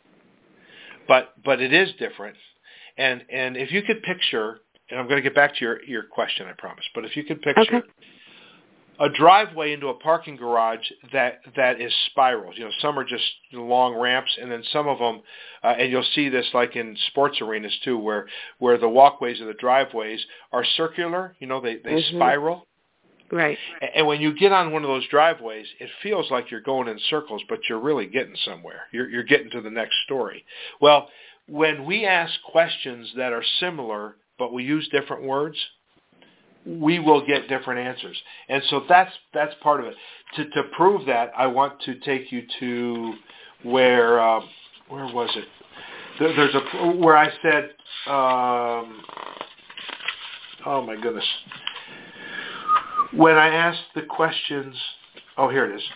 but but it is different. And and if you could picture, and I'm going to get back to your, your question, I promise, but if you could picture okay. a driveway into a parking garage that that is spiraled. You know, some are just long ramps, and then some of them, uh, and you'll see this like in sports arenas too, where where the walkways or the driveways are circular. You know, they they mm-hmm. spiral. Right. And when you get on one of those driveways, it feels like you're going in circles, but you're really getting somewhere. You're you're getting to the next story. Well, when we ask questions that are similar, but we use different words, we will get different answers. And so that's that's part of it. To to prove that, I want to take you to where uh, where was it? There, there's a where I said, um, oh my goodness, when I asked the questions. Oh, here it is.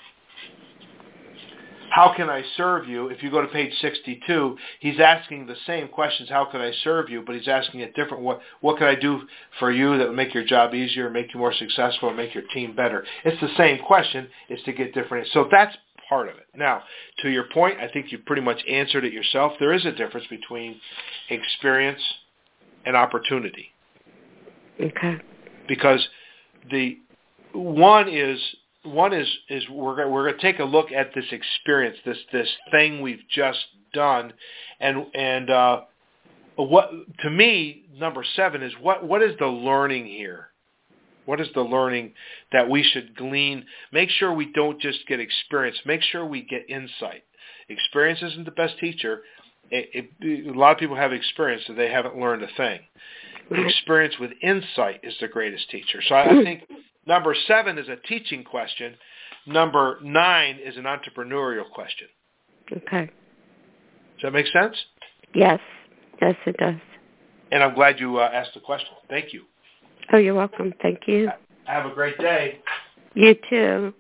How can I serve you? If you go to page sixty-two, he's asking the same questions. How can I serve you? But he's asking it different. What what can I do for you that will make your job easier, make you more successful, make your team better? It's the same question. It's to get different. So that's part of it. Now, to your point, I think you pretty much answered it yourself. There is a difference between experience and opportunity. Okay. Because the one is One is is we're going we're going to take a look at this experience, this this thing we've just done, and and uh, what to me number seven is what what is the learning here? What is the learning that we should glean? Make sure we don't just get experience. Make sure we get insight. Experience isn't the best teacher. It, it, a lot of people have experience, so they haven't learned a thing. Experience with insight is the greatest teacher. So I, I think. Number seven is a teaching question. Number nine is an entrepreneurial question. Okay. Does that make sense? Yes. Yes, it does. And I'm glad you uh, asked the question. Thank you. Oh, you're welcome. Thank you. Have a great day. You too.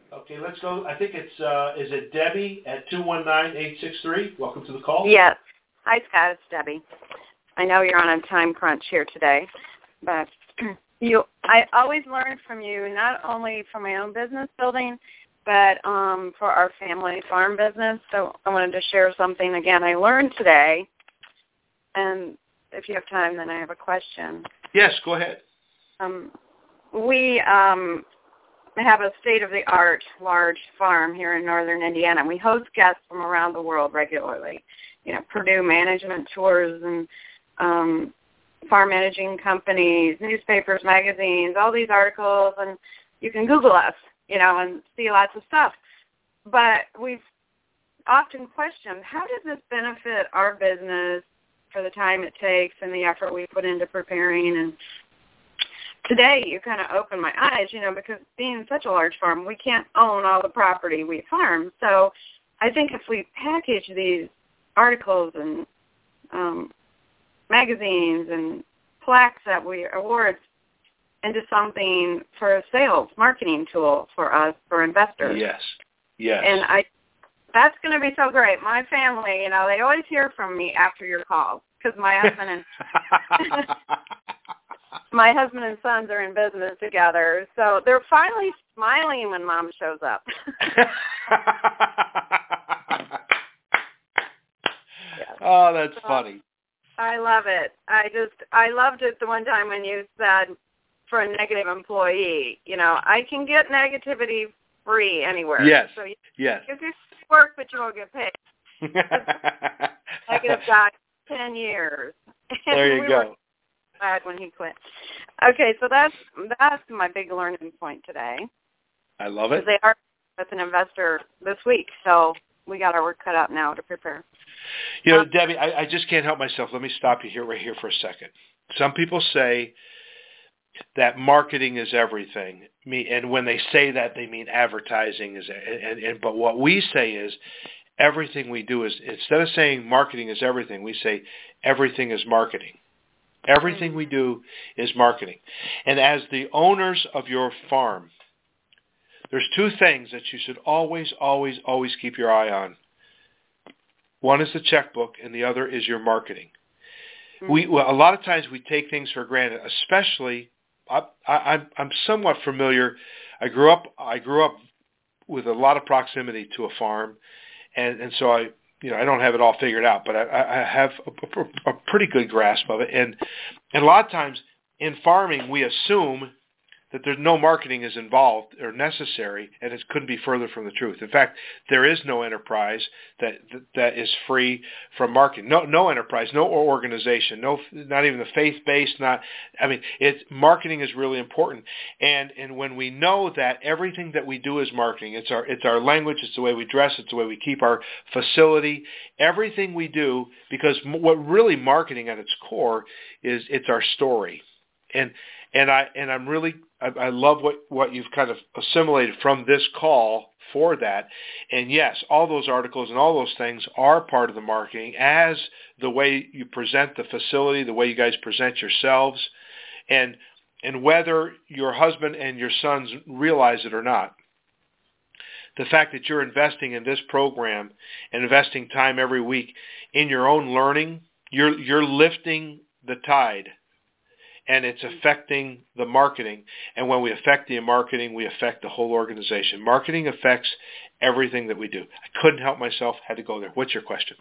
Okay, let's go. I think it's, uh, is it Debbie at two one nine, eight six three? Welcome to the call. Yes. Hi, Scott. It's Debbie. I know you're on a time crunch here today, but you, I always learn from you, not only for my own business building, but um, for our family farm business. So I wanted to share something, again, I learned today. And if you have time, then I have a question. Yes, go ahead. Um, we um, have a state-of-the-art large farm here in northern Indiana. We host guests from around the world regularly. You know, Purdue Management Tours and um, farm managing companies, newspapers, magazines, all these articles, and you can Google us, you know, and see lots of stuff. But we've often questioned, how does this benefit our business for the time it takes and the effort we put into preparing? And today you kind of opened my eyes, you know, because being such a large farm, we can't own all the property we farm. So I think if we package these articles and um, magazines and plaques that we award into something for a sales marketing tool for us, for investors. Yes, yes. And I, that's going to be so great. My family, you know, they always hear from me after your call because my husband and my husband and sons are in business together. So they're finally smiling when Mom shows up. Yes. Oh, that's so, funny. I love it. I just, I loved it the one time when you said for a negative employee, you know, I can get negativity free anywhere. Yes, so you, yes. You can work, but you won't get paid. Negative guy, ten years. There you we go. Were glad when he quit. Okay, so that's that's my big learning point today. I love it. They are with an investor this week, so we got our work cut out now to prepare. You know, um, Debbie, I, I just can't help myself. Let me stop you here, right here for a second. Some people say that marketing is everything. Me, and when they say that, they mean advertising is. And, and but what we say is everything we do is, instead of saying marketing is everything, we say everything is marketing. Everything we do is marketing. And as the owners of your farm, there's two things that you should always, always, always keep your eye on. One is the checkbook, and the other is your marketing. Mm-hmm. We well, a lot of times we take things for granted, especially. I, I, I'm I'm somewhat familiar. I grew up. I grew up with a lot of proximity to a farm, and, and so I, you know, I don't have it all figured out, but I, I have a, a, a pretty good grasp of it. And and a lot of times in farming, we assume that there's no marketing is involved or necessary, and it couldn't be further from the truth. In fact, there is no enterprise that that is free from marketing. No, no enterprise, no organization, no, not even the faith-based. Not, I mean, it's marketing is really important. And and when we know that everything that we do is marketing, it's our it's our language, it's the way we dress, it's the way we keep our facility, everything we do. Because what really marketing at its core is, it's our story. And and I and I'm really I, I love what, what you've kind of assimilated from this call for that. And yes, all those articles and all those things are part of the marketing, as the way you present the facility, the way you guys present yourselves, and and whether your husband and your sons realize it or not. The fact that you're investing in this program and investing time every week in your own learning, you're you're lifting the tide. And it's affecting the marketing. And when we affect the marketing, we affect the whole organization. Marketing affects everything that we do. I couldn't help myself, had to go there. What's your question?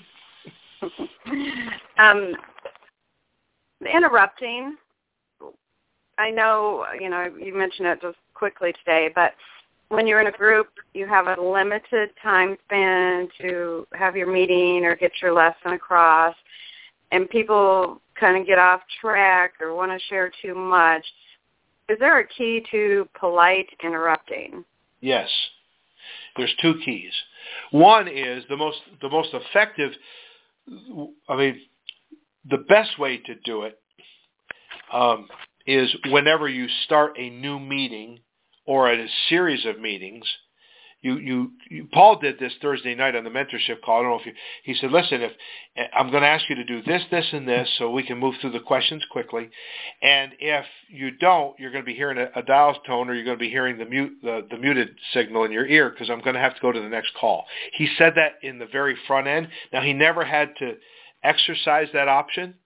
um, interrupting. I know, you know, you mentioned it just quickly today, but when you're in a group, you have a limited time span to have your meeting or get your lesson across, and people kind of get off track or want to share too much. Is there a key to polite interrupting? Yes. There's two keys. One is the most the most effective, I mean, the best way to do it um, is whenever you start a new meeting or a series of meetings, you, you, you, Paul did this Thursday night on the mentorship call. I don't know if you, he said, listen, if I'm going to ask you to do this, this, and this so we can move through the questions quickly. And if you don't, you're going to be hearing a, a dial tone or you're going to be hearing the mute, the, the muted signal in your ear because I'm going to have to go to the next call. He said that in the very front end. Now, he never had to exercise that option.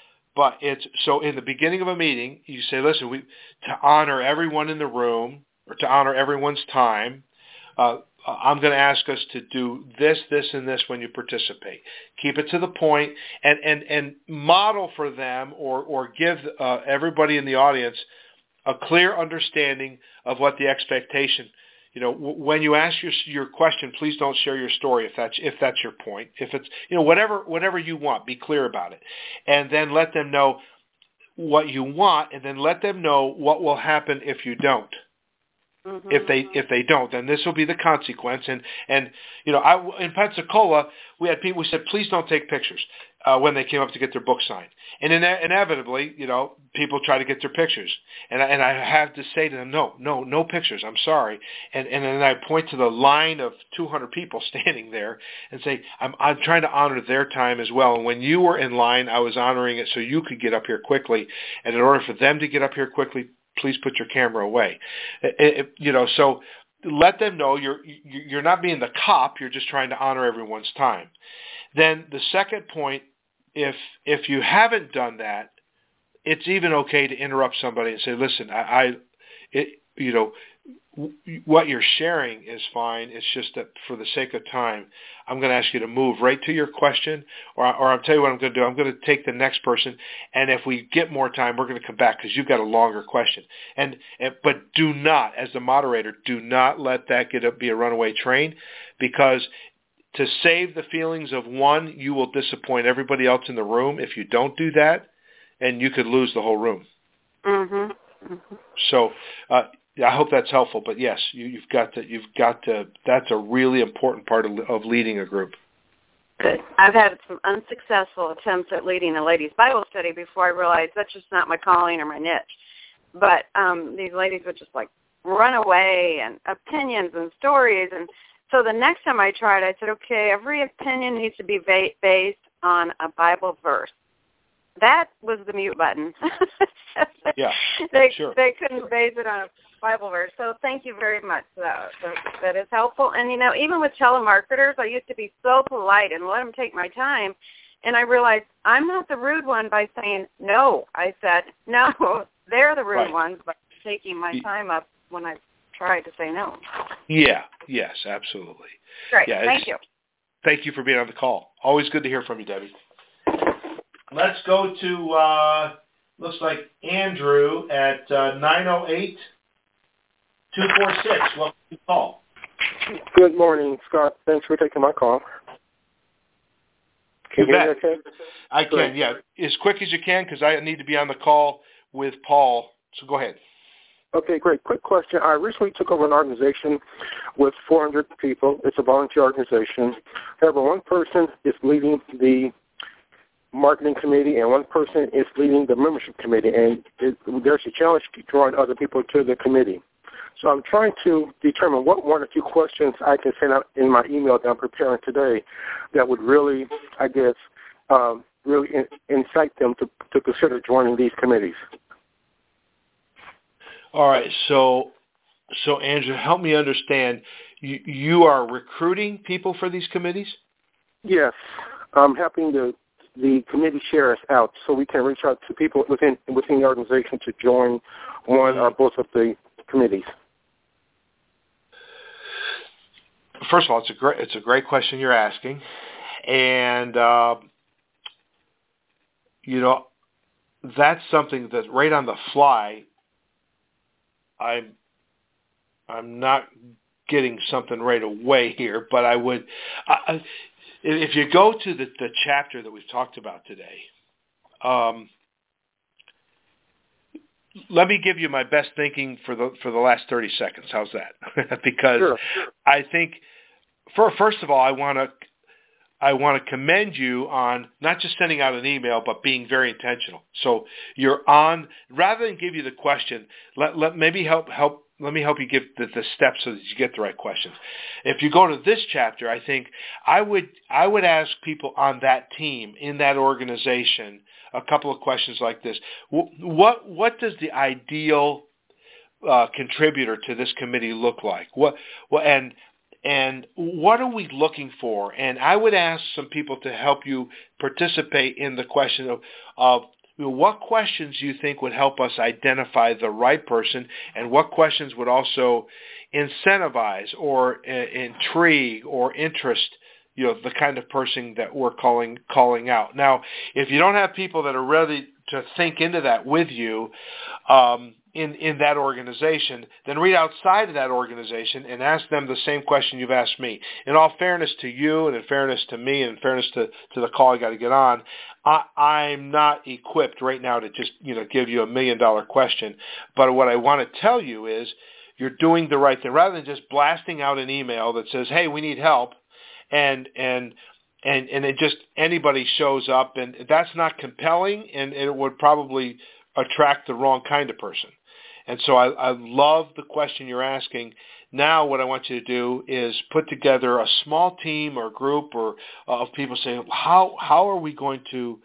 But it's so in the beginning of a meeting, you say, listen, we to honor everyone in the room or to honor everyone's time, uh, I'm going to ask us to do this, this, and this when you participate. Keep it to the point and, and, and model for them or, or give uh, everybody in the audience a clear understanding of what the expectation. You know, when you ask your your question, please don't share your story if that's if that's your point. If it's, you know, whatever whatever you want, be clear about it, and then let them know what you want, and then let them know what will happen if you don't. Mm-hmm. If they if they don't, then this will be the consequence. And and you know, I in Pensacola we had people who said, please don't take pictures uh, when they came up to get their book signed. And ine- inevitably, you know, people try to get their pictures, and I, and I have to say to them, no, no, no pictures. I'm sorry. And and then I point to the line of two hundred people standing there and say, I'm I'm trying to honor their time as well. And when you were in line, I was honoring it so you could get up here quickly. And in order for them to get up here quickly, please put your camera away. It, it, you know, so let them know you're you're not being the cop. You're just trying to honor everyone's time. Then the second point, if if you haven't done that, it's even okay to interrupt somebody and say, "Listen, I, I it, you know, w- what you're sharing is fine. It's just that for the sake of time, I'm going to ask you to move right to your question, or, or I'll tell you what I'm going to do. I'm going to take the next person, and if we get more time, we're going to come back because you've got a longer question. And, and but do not, as the moderator, do not let that get a, be a runaway train, because to save the feelings of one, you will disappoint everybody else in the room if you don't do that, and you could lose the whole room. Mm-hmm. Mm-hmm. So. Uh, Yeah, I hope that's helpful. But yes, you, you've got to. You've got to. That's a really important part of, of leading a group. Good. I've had some unsuccessful attempts at leading a ladies' Bible study before I realized that's just not my calling or my niche. But um, these ladies would just like run away and opinions and stories. And so the next time I tried, I said, okay, every opinion needs to be ba- based on a Bible verse. That was the mute button. Yeah, they sure. They couldn't base it on a Bible verse. So thank you very much. That, that, that is helpful. And, you know, even with telemarketers, I used to be so polite and let them take my time. And I realized I'm not the rude one by saying no. I said, no, they're the rude right. ones by taking my time up when I tried to say no. Yeah, yes, absolutely. Great. Yeah, thank you. Thank you for being on the call. Always good to hear from you, Debbie. Let's go to, uh, looks like Andrew at uh, nine oh eight, two four six. Welcome to the call. Good morning, Scott. Thanks for taking my call. Can you you bet. hear me okay? I can, Great. yeah. As quick as you can, because I need to be on the call with Paul. So go ahead. Okay, great. Quick question. I recently took over an organization with four hundred people. It's a volunteer organization. However, one person is leading the marketing committee and one person is leading the membership committee, and it, there's a challenge drawing other people to the committee. So I'm trying to determine what one or two questions I can send out in my email that I'm preparing today that would really, I guess, um, really in, incite them to, to consider joining these committees. All right, so so Andrew, help me understand. You, you are recruiting people for these committees? Yes, I'm helping the the committee share us out so we can reach out to people within within the organization to join one or both of the committees. First of all, it's a great it's a great question you're asking, and uh, you know that's something that right on the fly. I'm I'm not getting something right away here, but I would I, if you go to the, the chapter that we've talked about today. Um, let me give you my best thinking for the for the last thirty seconds. How's that? Because sure, sure. I think, for first of all, I want to I want to commend you on not just sending out an email, but being very intentional. So you're on, rather than give you the question, let, let maybe help help let me help you give the, the steps so that you get the right questions. If you go to this chapter, I think I would I would ask people on that team, in that organization, a couple of questions like this. What what does the ideal uh, contributor to this committee look like? What, what and and what are we looking for? And I would ask some people to help you participate in the question of, of what questions you think would help us identify the right person, and what questions would also incentivize or uh, intrigue or interest, you know, the kind of person that we're calling calling out. Now, if you don't have people that are ready to think into that with you um, in in that organization, then read outside of that organization and ask them the same question you've asked me. In all fairness to you, and in fairness to me, and in fairness to, to the call I got to get on, I, I'm not equipped right now to just, you know, give you a million dollar question. But what I want to tell you is you're doing the right thing. Rather than just blasting out an email that says, hey, we need help, and and and and it just anybody shows up, and that's not compelling, and it would probably attract the wrong kind of person. And so I, I love the question you're asking. Now what I want you to do is put together a small team or group or uh, of people saying, how how are we going to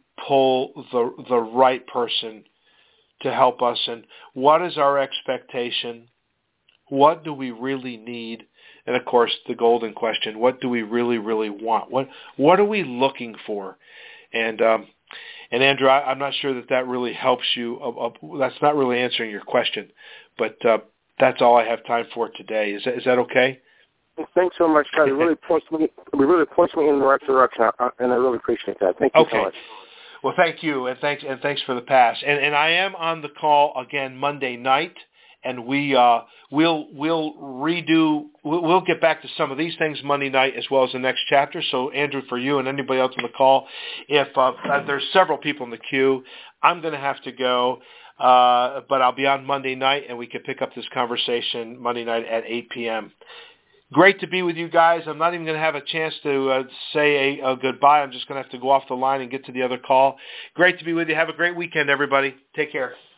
pull the the right person to help us, and what is our expectation? What do we really need? And of course, the golden question: what do we really, really want? What what are we looking for? And um, and Andrew, I, I'm not sure that that really helps you. Uh, uh, that's not really answering your question, but uh, that's all I have time for today. Is that, is that okay? Thanks so much, Scott. It really points me. It really points me in the right direction, and I really appreciate that. Thank you okay. so much. Well, thank you, and thanks and thanks for the pass. And and I am on the call again Monday night. And we uh, we'll we'll redo we'll, we'll get back to some of these things Monday night as well as the next chapter. So Andrew, for you and anybody else on the call, if uh, uh, there's several people in the queue, I'm going to have to go, uh, but I'll be on Monday night, and we can pick up this conversation Monday night at eight p.m. Great to be with you guys. I'm not even going to have a chance to uh, say a, a goodbye. I'm just going to have to go off the line and get to the other call. Great to be with you. Have a great weekend, everybody. Take care.